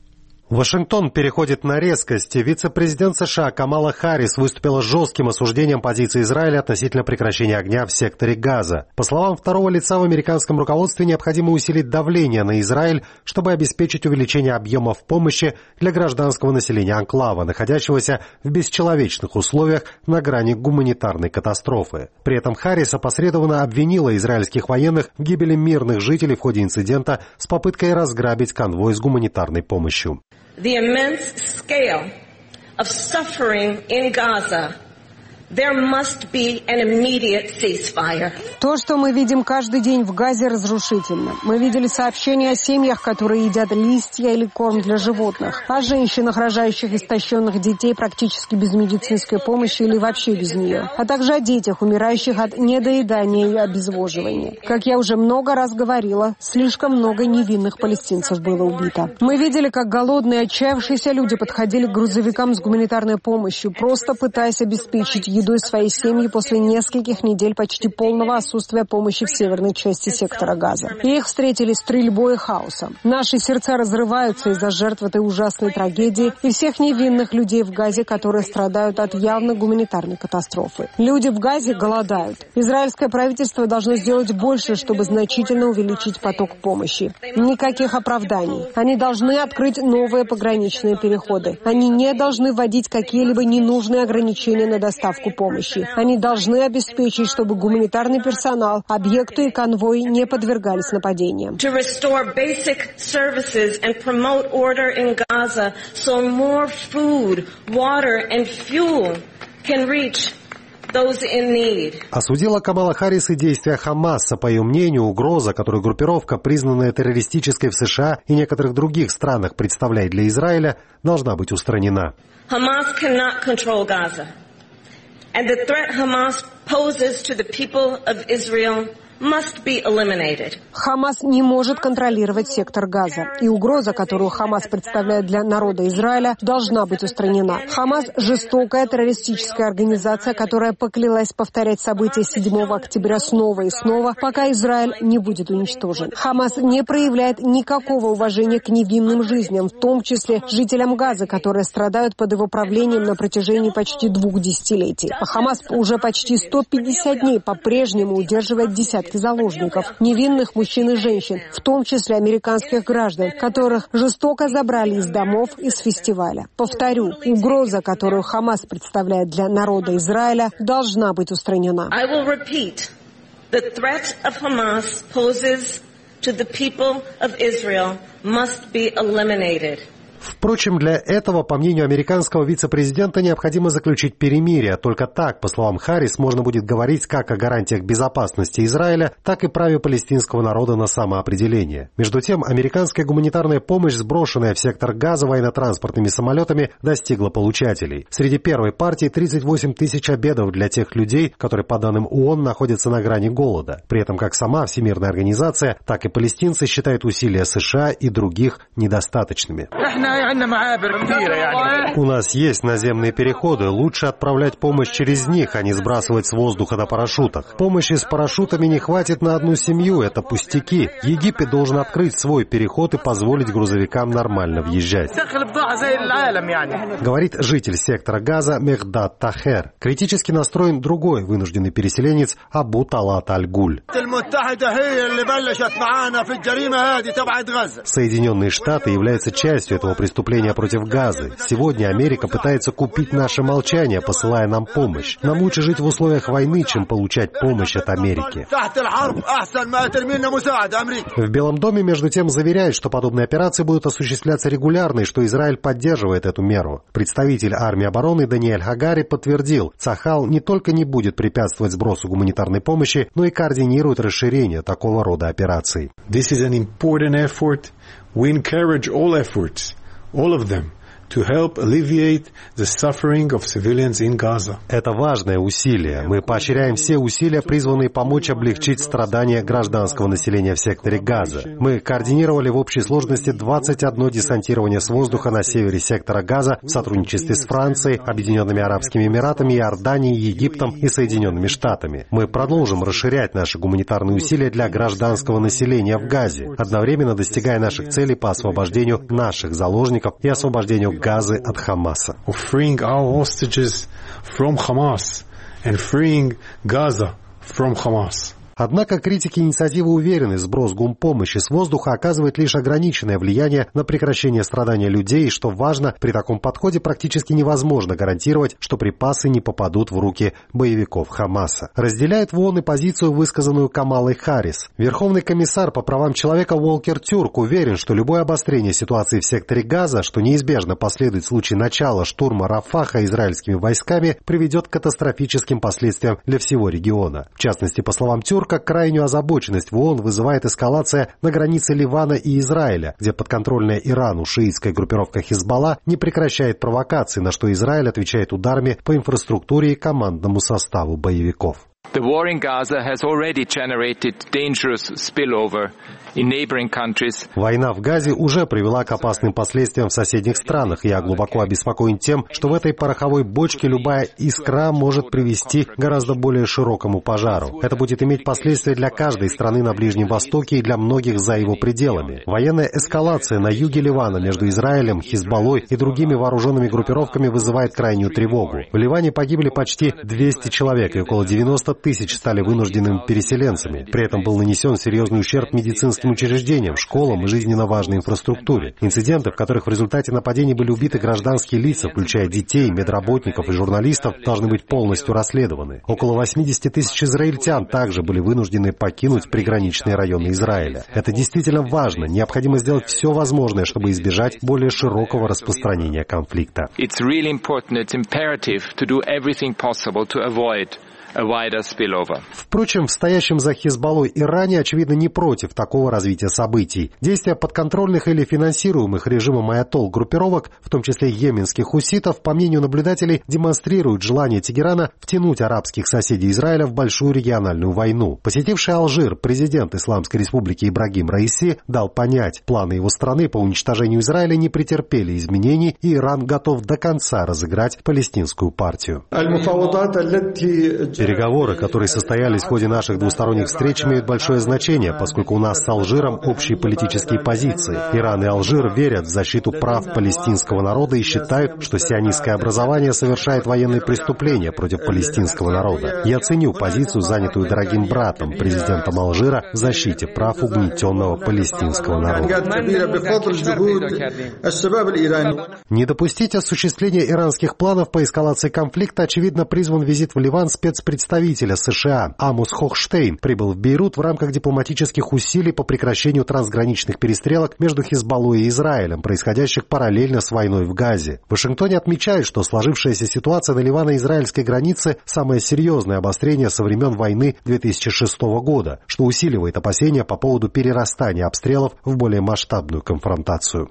Вашингтон переходит на резкость. Вице-президент США Камала Харрис выступила с жестким осуждением позиции Израиля относительно прекращения огня в секторе Газа. По словам второго лица, в американском руководстве необходимо усилить давление на Израиль, чтобы обеспечить увеличение объемов помощи для гражданского населения анклава, находящегося в бесчеловечных условиях на грани гуманитарной катастрофы. При этом Харрис опосредованно обвинила израильских военных в гибели мирных жителей в ходе инцидента с попыткой разграбить конвой с гуманитарной помощью. The immense scale of suffering in Gaza, there must be an immediate ceasefire. То, что мы видим каждый день в Газе, разрушительно. Мы видели сообщения о семьях, которые едят листья или корм для животных, о женщинах, рожающих истощенных детей практически без медицинской помощи или вообще без нее, а также о детях, умирающих от недоедания и обезвоживания. Как я уже много раз говорила, слишком много невинных палестинцев было убито. Мы видели, как голодные, отчаявшиеся люди подходили к грузовикам с гуманитарной помощью, просто пытаясь обеспечить едой своей семьи после нескольких недель почти полного отсутствия помощи в северной части сектора Газа. И их встретили стрельбой и хаосом. Наши сердца разрываются из-за жертв этой ужасной трагедии и всех невинных людей в Газе, которые страдают от явно гуманитарной катастрофы. Люди в Газе голодают. Израильское правительство должно сделать больше, чтобы значительно увеличить поток помощи. Никаких оправданий. Они должны открыть новые пограничные переходы. Они не должны вводить какие-либо ненужные ограничения на доставку помощи. Они должны обеспечить, чтобы гуманитарный персонал, объекты и конвой не подвергались нападениям. Осудила Камала Харрис и действия Хамаса. По ее мнению, угроза, которую группировка, признанная террористической в США и некоторых других странах, представляет для Израиля, должна быть устранена. Hamas cannot control Gaza. And the threat Hamas poses to the people of Israel must be eliminated. Хамас не может контролировать сектор Газа, и угроза, которую Хамас представляет для народа Израиля, должна быть устранена. Хамас – жестокая террористическая организация, которая поклялась повторять события 7 октября снова и снова, пока Израиль не будет уничтожен. Хамас не проявляет никакого уважения к невинным жизням, в том числе жителям Газа, которые страдают под его правлением на протяжении почти 2 десятилетий. А Хамас уже почти 150 дней по-прежнему удерживает десятки заложников, невинных мужчин и женщин, в том числе американских граждан, которых жестоко забрали из домов и с фестиваля. Повторю, угроза, которую Хамас представляет для народа Израиля, должна быть устранена. I will repeat, the threat of Hamas poses to the people of Israel must be eliminated. Впрочем, для этого, по мнению американского вице-президента, необходимо заключить перемирие. Только так, по словам Харрис, можно будет говорить как о гарантиях безопасности Израиля, так и праве палестинского народа на самоопределение. Между тем, американская гуманитарная помощь, сброшенная в сектор Газа военно-транспортными самолетами, достигла получателей. Среди первой партии 38 тысяч обедов для тех людей, которые, по данным ООН, находятся на грани голода. При этом как сама Всемирная организация, так и палестинцы считают усилия США и других недостаточными. У нас есть наземные переходы. Лучше отправлять помощь через них, а не сбрасывать с воздуха на парашютах. Помощи с парашютами не хватит на одну семью. Это пустяки. Египет должен открыть свой переход и позволить грузовикам нормально въезжать. Говорит житель сектора Газа Мехдад Тахер. Критически настроен другой вынужденный переселенец Абу Талат Аль-Гуль. Соединенные Штаты являются частью этого преступления против Газы. Сегодня Америка пытается купить наше молчание, посылая нам помощь. Нам лучше жить в условиях войны, чем получать помощь от Америки. В Белом доме, между тем, заверяют, что подобные операции будут осуществляться регулярно и что Израиль поддерживает эту меру. Представитель армии обороны Даниэль Хагари подтвердил, Цахал не только не будет препятствовать сбросу гуманитарной помощи, но и координирует расширение такого рода операций. This is an important effort. We encourage all efforts, all of them, to help alleviate the suffering of civilians in Gaza. Это важное усилие. Мы поощряем все усилия, призванные помочь облегчить страдания гражданского населения в секторе Газа. Мы координировали в общей сложности 21 десантирование с воздуха на севере сектора Газа в сотрудничестве с Францией, Объединенными Арабскими Эмиратами, Иорданией, Египтом и Соединенными Штатами. Мы продолжим расширять наши гуманитарные усилия для гражданского населения в Газе, одновременно достигая наших целей по освобождению наших заложников и освобождению Газы от Хамаса. Freeing our hostages from Hamas and freeing Gaza from Hamas. Однако критики инициативы уверены, сброс гумпомощи с воздуха оказывает лишь ограниченное влияние на прекращение страдания людей, и, что важно, при таком подходе практически невозможно гарантировать, что припасы не попадут в руки боевиков Хамаса. Разделяет в ООН и позицию, высказанную Камалой Харрис. Верховный комиссар по правам человека Волкер Тюрк уверен, что любое обострение ситуации в секторе Газа, что неизбежно последует в случае начала штурма Рафаха израильскими войсками, приведет к катастрофическим последствиям для всего региона. В частности, по словам Тюрка, крайнюю озабоченность в ООН вызывает эскалация на границе Ливана и Израиля, где подконтрольная Ирану шиитская группировка Хизбалла не прекращает провокаций, на что Израиль отвечает ударами по инфраструктуре и командному составу боевиков. The war in Gaza has already generated dangerous spillover in neighboring countries. Война в Газе уже привела к опасным последствиям в соседних странах. Я глубоко обеспокоен тем, что в этой пороховой бочке любая искра может привести к гораздо более широкому пожару. Это будет иметь последствия для каждой страны на Ближнем Востоке и для многих за его пределами. Военная эскалация на юге Ливана между Израилем, Хизбаллой и другими вооруженными группировками вызывает крайнюю тревогу. В Ливане погибли почти 200 человек, и около 90 тысяч стали вынужденными переселенцами. При этом был нанесен серьезный ущерб медицинским учреждениям, школам и жизненно важной инфраструктуре. Инциденты, в которых в результате нападений были убиты гражданские лица, включая детей, медработников и журналистов, должны быть полностью расследованы. Около 80 тысяч израильтян также были вынуждены покинуть приграничные районы Израиля. Это действительно важно. Необходимо сделать все возможное, чтобы избежать более широкого распространения конфликта. Впрочем, в стоящем за Хизбаллой Иране, очевидно, не против такого развития событий. Действия подконтрольных или финансируемых режимом аятолл группировок, в том числе йеменских хуситов, по мнению наблюдателей, демонстрируют желание Тегерана втянуть арабских соседей Израиля в большую региональную войну. Посетивший Алжир президент Исламской Республики Ибрагим Раиси дал понять, планы его страны по уничтожению Израиля не претерпели изменений, и Иран готов до конца разыграть палестинскую партию. Переговоры, которые состоялись в ходе наших двусторонних встреч, имеют большое значение, поскольку у нас с Алжиром общие политические позиции. Иран и Алжир верят в защиту прав палестинского народа и считают, что сионистское образование совершает военные преступления против палестинского народа. Я ценю позицию, занятую дорогим братом, президентом Алжира, в защите прав угнетенного палестинского народа. Не допустить осуществления иранских планов по эскалации конфликта, очевидно, призван визит в Ливан спецпредставителя США Амос Хохштейн прибыл в Бейрут в рамках дипломатических усилий по прекращению трансграничных перестрелок между Хизбаллой и Израилем, происходящих параллельно с войной в Газе. В Вашингтоне отмечают, что сложившаяся ситуация на ливано-израильской границе – самое серьезное обострение со времен войны 2006 года, что усиливает опасения по поводу перерастания обстрелов в более масштабную конфронтацию.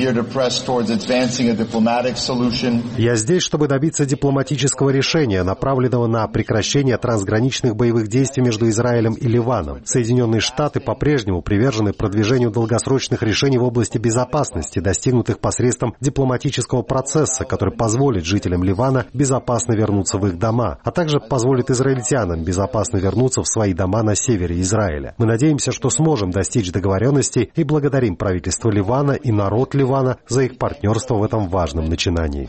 Я здесь, чтобы добиться дипломатического решения, направленного на прекращение трансграничных боевых действий между Израилем и Ливаном. Соединенные Штаты по-прежнему привержены продвижению долгосрочных решений в области безопасности, достигнутых посредством дипломатического процесса, который позволит жителям Ливана безопасно вернуться в их дома, а также позволит израильтянам безопасно вернуться в свои дома на севере Израиля. Мы надеемся, что сможем достичь договоренностей и благодарим правительство Ливана и народ Ливана за их партнерство в этом важном начинании.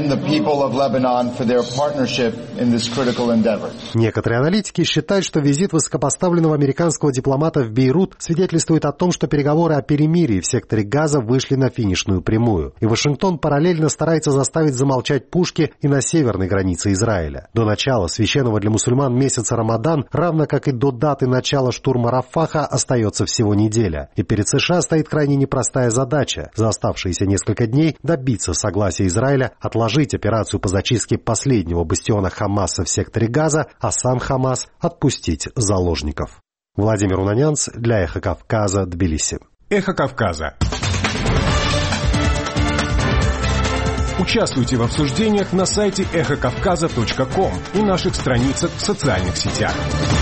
Некоторые аналитики считают, что визит высокопоставленного американского дипломата в Бейрут свидетельствует о том, что переговоры о перемирии в секторе Газа вышли на финишную прямую, и Вашингтон параллельно старается заставить замолчать пушки и на северной границе Израиля. До начала священного для мусульман месяца Рамадан, равно как и до даты начала штурма Рафаха, остается всего неделя, и перед США стоит крайне непростая задача за оставшиеся несколько дней добиться согласия Израиля отложить операцию по зачистке последнего бастиона Хамаса в секторе Газа, а сам Хамас отпустить заложников. Владимир Унанянц для Эхо Кавказа, Тбилиси. Эхо Кавказа. Участвуйте в обсуждениях на сайте эхокавказа.ком и наших страницах в социальных сетях.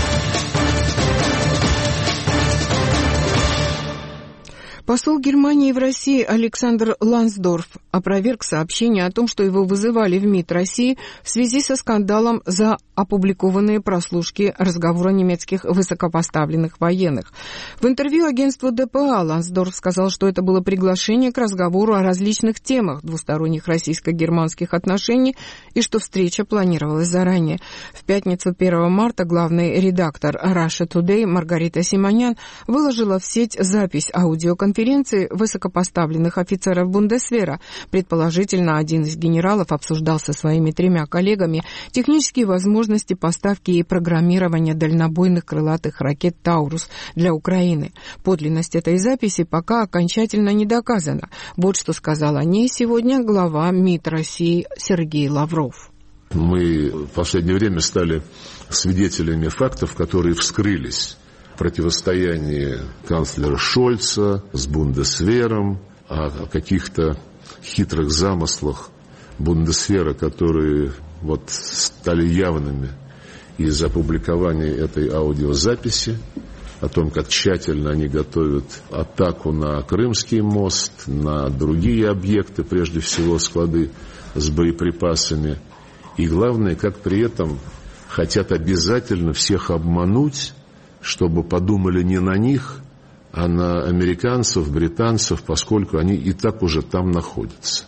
Посол Германии в России Александр Лансдорф опроверг сообщение о том, что его вызывали в МИД России в связи со скандалом за опубликованные прослушки разговора немецких высокопоставленных военных. В интервью агентству ДПА Лансдорф сказал, что это было приглашение к разговору о различных темах двусторонних российско-германских отношений и что встреча планировалась заранее. В пятницу 1 марта главный редактор Russia Today Маргарита Симонян выложила в сеть запись аудиоконференции высокопоставленных офицеров Бундесвера. Предположительно, один из генералов обсуждал со своими 3 коллегами технические возможности поставки и программирования дальнобойных крылатых ракет «Таурус» для Украины. Подлинность этой записи пока окончательно не доказана. Вот что сказал о ней сегодня глава МИД России Сергей Лавров. Мы в последнее время стали свидетелями фактов, которые вскрылись. Противостоянии канцлера Шольца с Бундесвером, о каких-то хитрых замыслах Бундесвера, которые стали явными из опубликования этой аудиозаписи, о том, как тщательно они готовят атаку на Крымский мост, на другие объекты, прежде всего склады с боеприпасами. И главное, как при этом хотят обязательно всех обмануть, чтобы подумали не на них, а на американцев, британцев, поскольку они и так уже там находятся.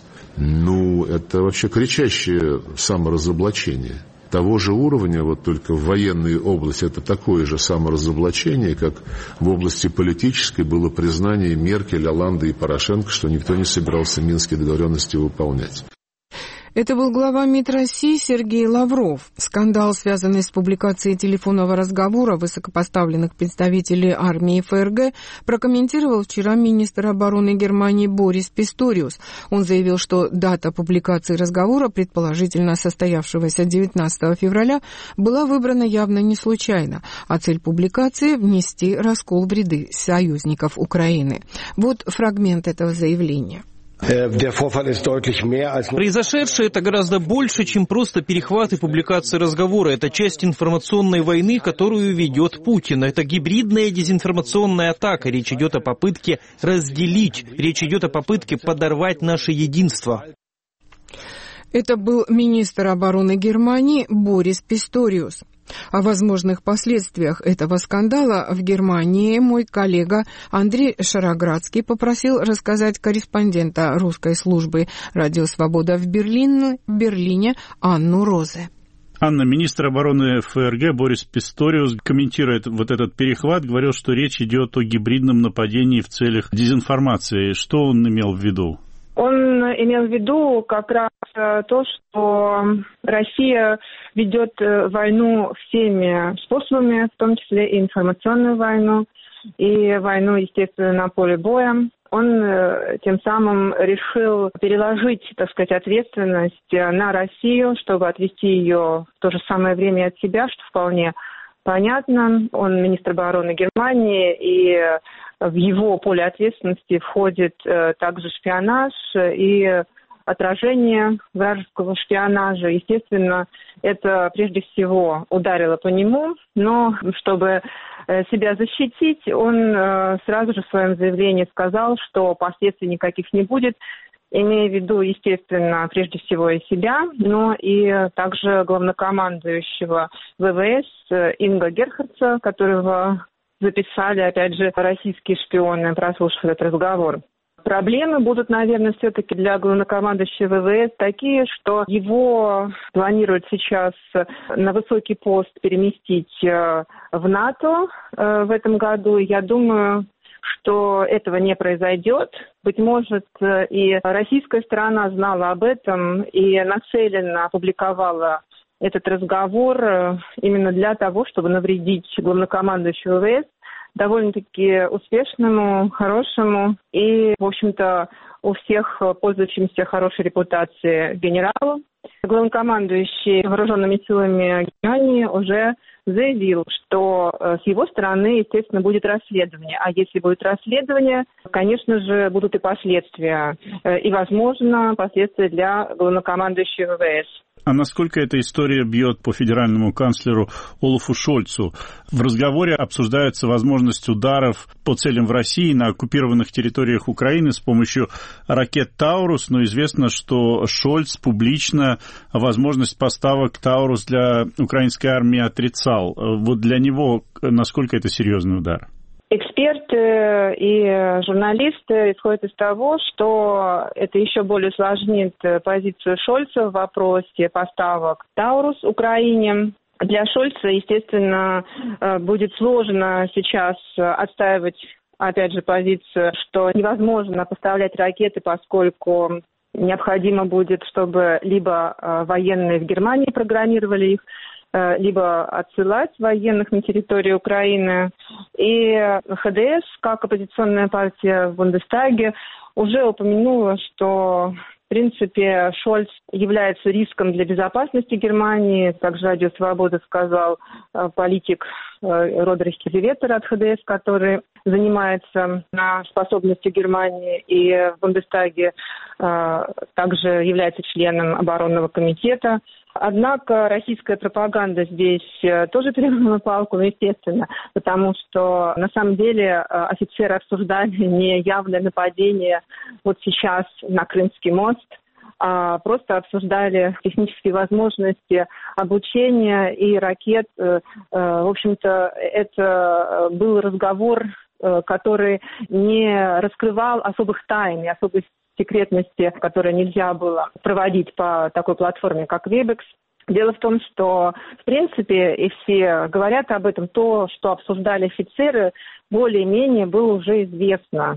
Это вообще кричащее саморазоблачение. Того же уровня, только в военной области, это такое же саморазоблачение, как в области политической было признание Меркель, Олланды и Порошенко, что никто не собирался Минские договоренности выполнять. Это был глава МИД России Сергей Лавров. Скандал, связанный с публикацией телефонного разговора высокопоставленных представителей армии ФРГ, прокомментировал вчера министр обороны Германии Борис Писториус. Он заявил, что дата публикации разговора, предположительно состоявшегося 19 февраля, была выбрана явно не случайно, а цель публикации – внести раскол в ряды союзников Украины. Вот фрагмент этого заявления. Произошедшее — это гораздо больше, чем просто перехват и публикация разговора. Это часть информационной войны, которую ведет Путин. Это гибридная дезинформационная атака. Речь идет о попытке разделить. Речь идет о попытке подорвать наше единство. Это был министр обороны Германии Борис Писториус. О возможных последствиях этого скандала в Германии мой коллега Андрей Шароградский попросил рассказать корреспондента русской службы «Радио Свобода» в Берлине Анну Розе. Анна, министр обороны ФРГ Борис Писториус, комментирует этот перехват, говорил, что речь идет о гибридном нападении в целях дезинформации. Что он имел в виду? Он имел в виду как раз то, что Россия ведет войну всеми способами, в том числе и информационную войну, и войну, естественно, на поле боя. Он тем самым решил переложить, ответственность на Россию, чтобы отвести ее в то же самое время от себя, что вполне понятно. Он министр обороны Германии, и в его поле ответственности входит также шпионаж и отражение вражеского шпионажа. Естественно, это прежде всего ударило по нему, но чтобы себя защитить, он сразу же в своем заявлении сказал, что последствий никаких не будет, имея в виду, естественно, прежде всего и себя, но и также главнокомандующего ВВС Инга Герхардса, которого записали, опять же, российские шпионы, прослушав этот разговор. Проблемы будут, наверное, все-таки для главнокомандующего ВВС такие, что его планируют сейчас на высокий пост переместить в НАТО в этом году. Я думаю, что этого не произойдет. Быть может, и российская сторона знала об этом и нацеленно опубликовала этот разговор именно для того, чтобы навредить главнокомандующему ВВС, довольно-таки успешному, хорошему и, в общем-то, у всех пользующимся хорошей репутацией генералу. Главнокомандующий вооруженными силами Германии уже заявил, что с его стороны, естественно, будет расследование. А если будет расследование, конечно же, будут и последствия. И, возможно, последствия для главнокомандующего ВВС. А насколько эта история бьет по федеральному канцлеру Олафу Шольцу? В разговоре обсуждается возможность ударов по целям в России на оккупированных территориях Украины с помощью ракет «Таурус», но известно, что Шольц публично возможность поставок «Таурус» для украинской армии отрицал. Вот для него насколько это серьезный удар? Эксперты и журналисты исходят из того, что это еще более усложнит позицию Шольца в вопросе поставок «Таурус» Украине. Для Шольца, естественно, будет сложно сейчас отстаивать, опять же, позицию, что невозможно поставлять ракеты, поскольку необходимо будет, чтобы либо военные в Германии программировали их, либо отсылать военных на территорию Украины. И ХДС, как оппозиционная партия в Бундестаге, уже упомянула, что, в принципе, Шольц является риском для безопасности Германии. Также Радио Свобода сказал политик Родерих Кизеветер от ХДС, который занимается на способности Германии и в Бундестаге также является членом оборонного комитета. Однако российская пропаганда здесь тоже перегнула палку, естественно, потому что на самом деле офицеры обсуждали не явное нападение вот сейчас на Крымский мост, а просто обсуждали технические возможности обучения и ракет. В общем-то, это был разговор, который не раскрывал особых тайн и особых секретности, которые нельзя было проводить по такой платформе, как Webex. Дело в том, что, в принципе, и все говорят об этом, то, что обсуждали офицеры, более-менее было уже известно.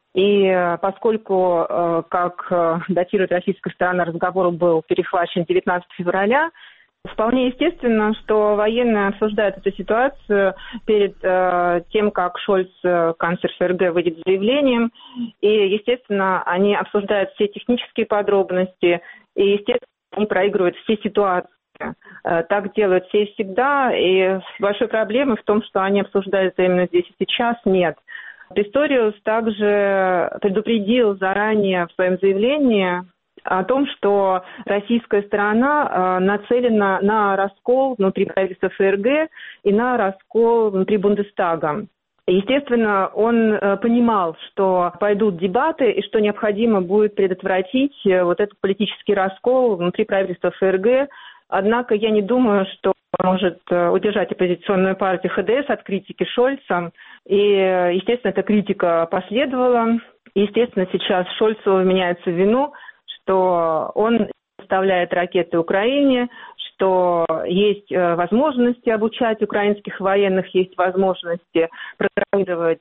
И поскольку, как датирует российская сторона, разговор был перехвачен 19 февраля, вполне естественно, что военные обсуждают эту ситуацию перед тем, как Шольц, канцлер ФРГ, выйдет с заявлением. И, естественно, они обсуждают все технические подробности. И, естественно, они проигрывают все ситуации. Так делают все и всегда. И большой проблемы в том, что они обсуждают это именно здесь и сейчас, нет. Писториус также предупредил заранее в своем заявлении о том, что российская сторона нацелена на раскол внутри правительства ФРГ и на раскол внутри Бундестага. Естественно, он понимал, что пойдут дебаты и что необходимо будет предотвратить вот этот политический раскол внутри правительства ФРГ. Однако я не думаю, что может удержать оппозиционную партию ХДС от критики Шольца. И, естественно, эта критика последовала. Естественно, сейчас Шольцу вменяется в вину, что он поставляет ракеты Украине, что есть возможности обучать украинских военных, есть возможности программировать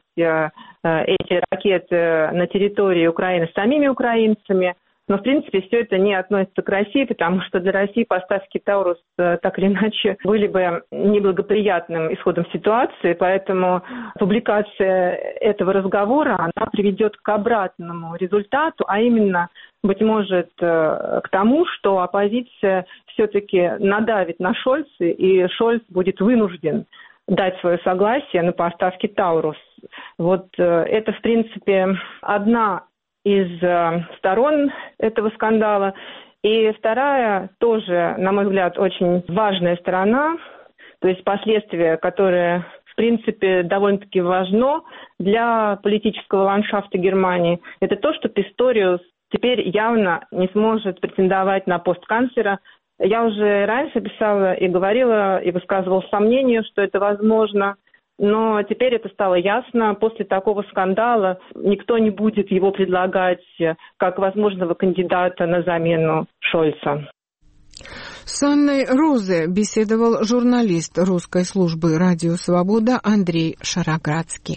эти ракеты на территории Украины самими украинцами. Но, в принципе, все это не относится к России, потому что для России поставки «Таурус» так или иначе были бы неблагоприятным исходом ситуации, поэтому публикация этого разговора, она приведет к обратному результату, а именно, быть может, к тому, что оппозиция все-таки надавит на Шольца, и Шольц будет вынужден дать свое согласие на поставки «Таурус». Вот это, в принципе, одна из сторон этого скандала. И вторая, тоже, на мой взгляд, очень важная сторона, то есть последствия, которые, в принципе, довольно-таки важно для политического ландшафта Германии, это то, что Писториус теперь явно не сможет претендовать на пост канцлера. Я уже раньше писала и говорила, и высказывала сомнение, что это возможно. Но теперь это стало ясно. После такого скандала никто не будет его предлагать как возможного кандидата на замену Шольца. С Анной Розе беседовал журналист русской службы «Радио Свобода» Андрей Шароградский.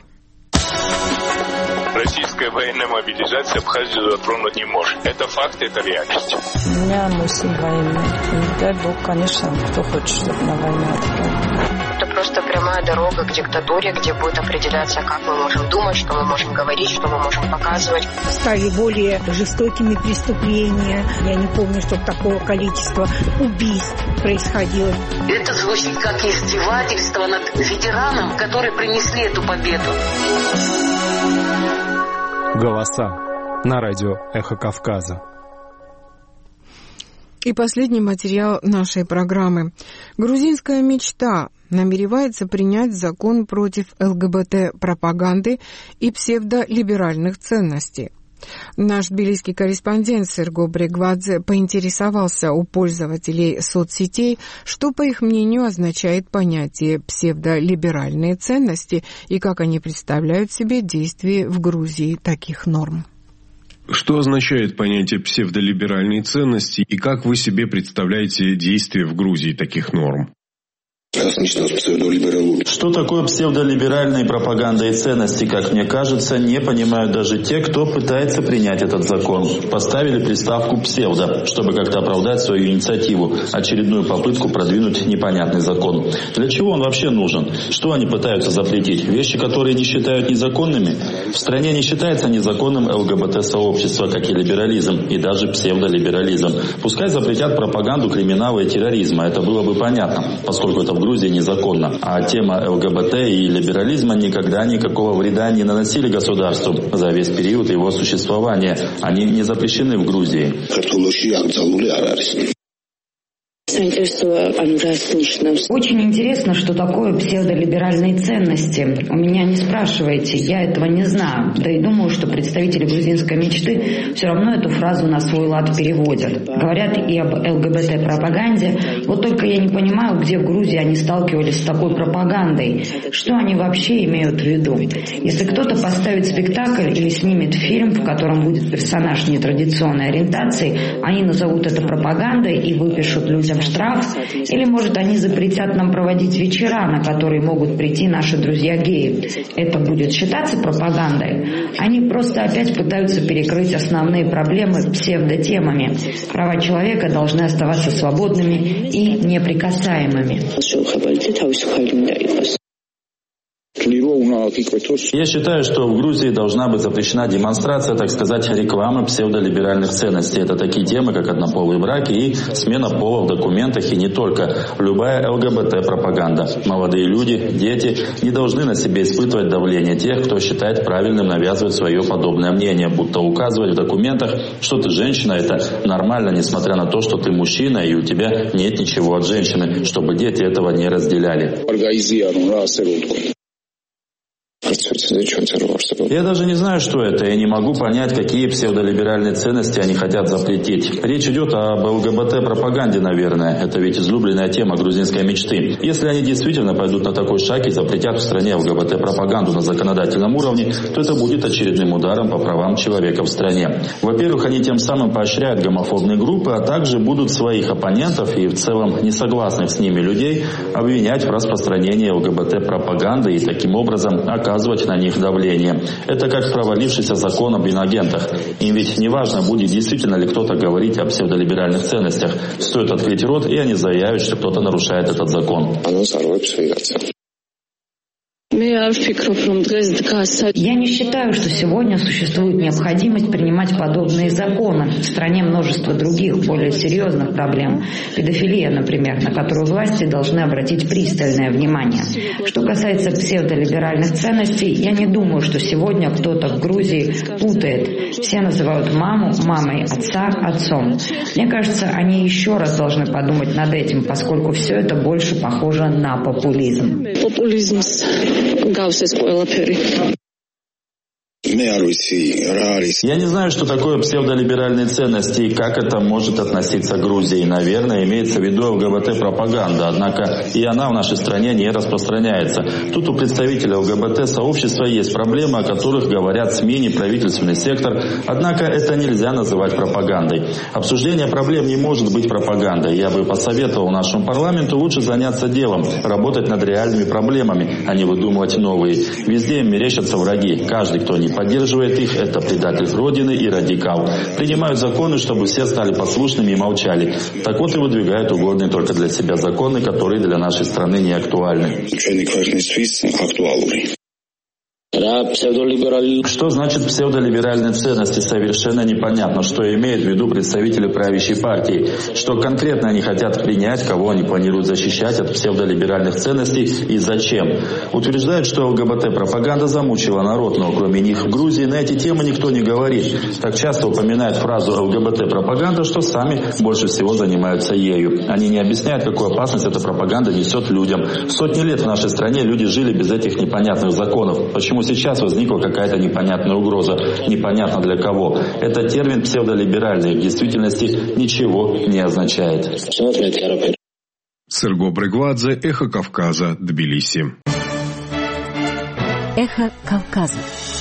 Российская военная мобилизация Абхазию затронуть не может. Это факт, это реальность. У меня мой сын военный. И дай Бог, конечно, кто хочет, чтобы на войну отправили. Это просто прямая дорога к диктатуре, где будет определяться, как мы можем думать, что мы можем говорить, что мы можем показывать. Стали более жестокими преступления. Я не помню, чтобы такого количества убийств происходило. Это звучит как издевательство над ветераном, которые принесли эту победу. Голоса на радио «Эхо Кавказа». И последний материал нашей программы. Грузинская мечта намеревается принять закон против ЛГБТ-пропаганды и псевдолиберальных ценностей. Наш тбилисский корреспондент Серго Брегвадзе поинтересовался у пользователей соцсетей, что, по их мнению, означает понятие «псевдолиберальные ценности» и как они представляют себе действие в Грузии таких норм. Что означает понятие псевдолиберальные ценности и как вы себе представляете действия в Грузии таких норм? Что такое псевдолиберальные пропаганда и ценности, как мне кажется, не понимают даже те, кто пытается принять этот закон. Поставили приставку «псевдо», чтобы как-то оправдать свою инициативу, очередную попытку продвинуть непонятный закон. Для чего он вообще нужен? Что они пытаются запретить? Вещи, которые не считают незаконными? В стране не считается незаконным ЛГБТ-сообщество, как и либерализм, и даже псевдолиберализм. Пускай запретят пропаганду криминала и терроризма, это было бы понятно, поскольку это в Грузии незаконно. А тема ЛГБТ и либерализма никогда никакого вреда не наносили государству за весь период его существования. Они не запрещены в Грузии. Очень интересно, что такое псевдолиберальные ценности. У меня не спрашивайте, я этого не знаю. Да и думаю, что представители грузинской мечты все равно эту фразу на свой лад переводят. Говорят и об ЛГБТ-пропаганде. Вот только я не понимаю, где в Грузии они сталкивались с такой пропагандой. Что они вообще имеют в виду? Если кто-то поставит спектакль или снимет фильм, в котором будет персонаж нетрадиционной ориентации, они назовут это пропагандой и выпишут людям штраф, или, может, они запретят нам проводить вечера, на которые могут прийти наши друзья-геи. Это будет считаться пропагандой? Они просто опять пытаются перекрыть основные проблемы псевдотемами. Права человека должны оставаться свободными и неприкасаемыми. Я считаю, что в Грузии должна быть запрещена демонстрация, так сказать, рекламы псевдолиберальных ценностей. Это такие темы, как однополые браки и смена пола в документах, и не только. Любая ЛГБТ-пропаганда. Молодые люди, дети не должны на себе испытывать давление тех, кто считает правильным навязывать свое подобное мнение, будто указывать в документах, что ты женщина, это нормально, несмотря на то, что ты мужчина, и у тебя нет ничего от женщины, чтобы дети этого не разделяли. Я даже не знаю, что это. Я не могу понять, какие псевдолиберальные ценности они хотят запретить. Речь идет об ЛГБТ-пропаганде, наверное. Это ведь излюбленная тема грузинской мечты. Если они действительно пойдут на такой шаг и запретят в стране ЛГБТ-пропаганду на законодательном уровне, то это будет очередным ударом по правам человека в стране. Во-первых, они тем самым поощряют гомофобные группы, а также будут своих оппонентов и в целом несогласных с ними людей обвинять в распространении ЛГБТ-пропаганды и таким образом оказывать на них давление. Это как провалившийся закон об инагентах. Им ведь не важно, будет действительно ли кто-то говорить о псевдолиберальных ценностях. Стоит открыть рот, и они заявят, что кто-то нарушает этот закон. Я не считаю, что сегодня существует необходимость принимать подобные законы. В стране множество других, более серьезных проблем. Педофилия, например, на которую власти должны обратить пристальное внимание. Что касается псевдолиберальных ценностей, я не думаю, что сегодня кто-то в Грузии путает. Все называют маму мамой, отца отцом. Мне кажется, они еще раз должны подумать над этим, поскольку все это больше похоже на популизм. Я не знаю, что такое псевдолиберальные ценности и как это может относиться к Грузии. Наверное, имеется в виду ЛГБТ-пропаганда, однако и она в нашей стране не распространяется. Тут у представителей ЛГБТ-сообщества есть проблемы, о которых говорят СМИ, неправительственный сектор, однако это нельзя называть пропагандой. Обсуждение проблем не может быть пропагандой. Я бы посоветовал нашему парламенту лучше заняться делом, работать над реальными проблемами, а не выдумывать новые. Везде им мерещатся враги. Каждый, кто не поддерживает их, это предатель Родины и радикал. Принимают законы, чтобы все стали послушными и молчали. Так вот и выдвигают угодные только для себя законы, которые для нашей страны не актуальны. Что значит псевдолиберальные ценности, совершенно непонятно, что имеют в виду представители правящей партии, что конкретно они хотят принять, кого они планируют защищать от псевдолиберальных ценностей и зачем. Утверждают, что ЛГБТ-пропаганда замучила народ, но кроме них в Грузии на эти темы никто не говорит. Так часто упоминают фразу ЛГБТ-пропаганда, что сами больше всего занимаются ею. Они не объясняют, какую опасность эта пропаганда несет людям. Сотни лет в нашей стране люди жили без этих непонятных законов. Почему сейчас возникла какая-то непонятная угроза? Непонятно для кого. Этот термин псевдолиберальный в действительности ничего не означает. Серго Брегвадзе, Эхо Кавказа, Тбилиси. Эхо Кавказа.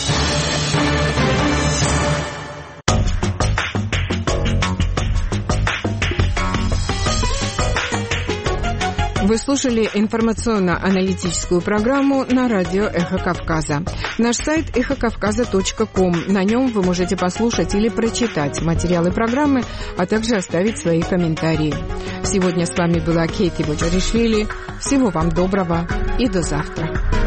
Вы слушали информационно-аналитическую программу на радио «Эхо Кавказа». Наш сайт эхокавказа.ком. На нем вы можете послушать или прочитать материалы программы, а также оставить свои комментарии. Сегодня с вами была Кейти Боджаришвили. Всего вам доброго и до завтра.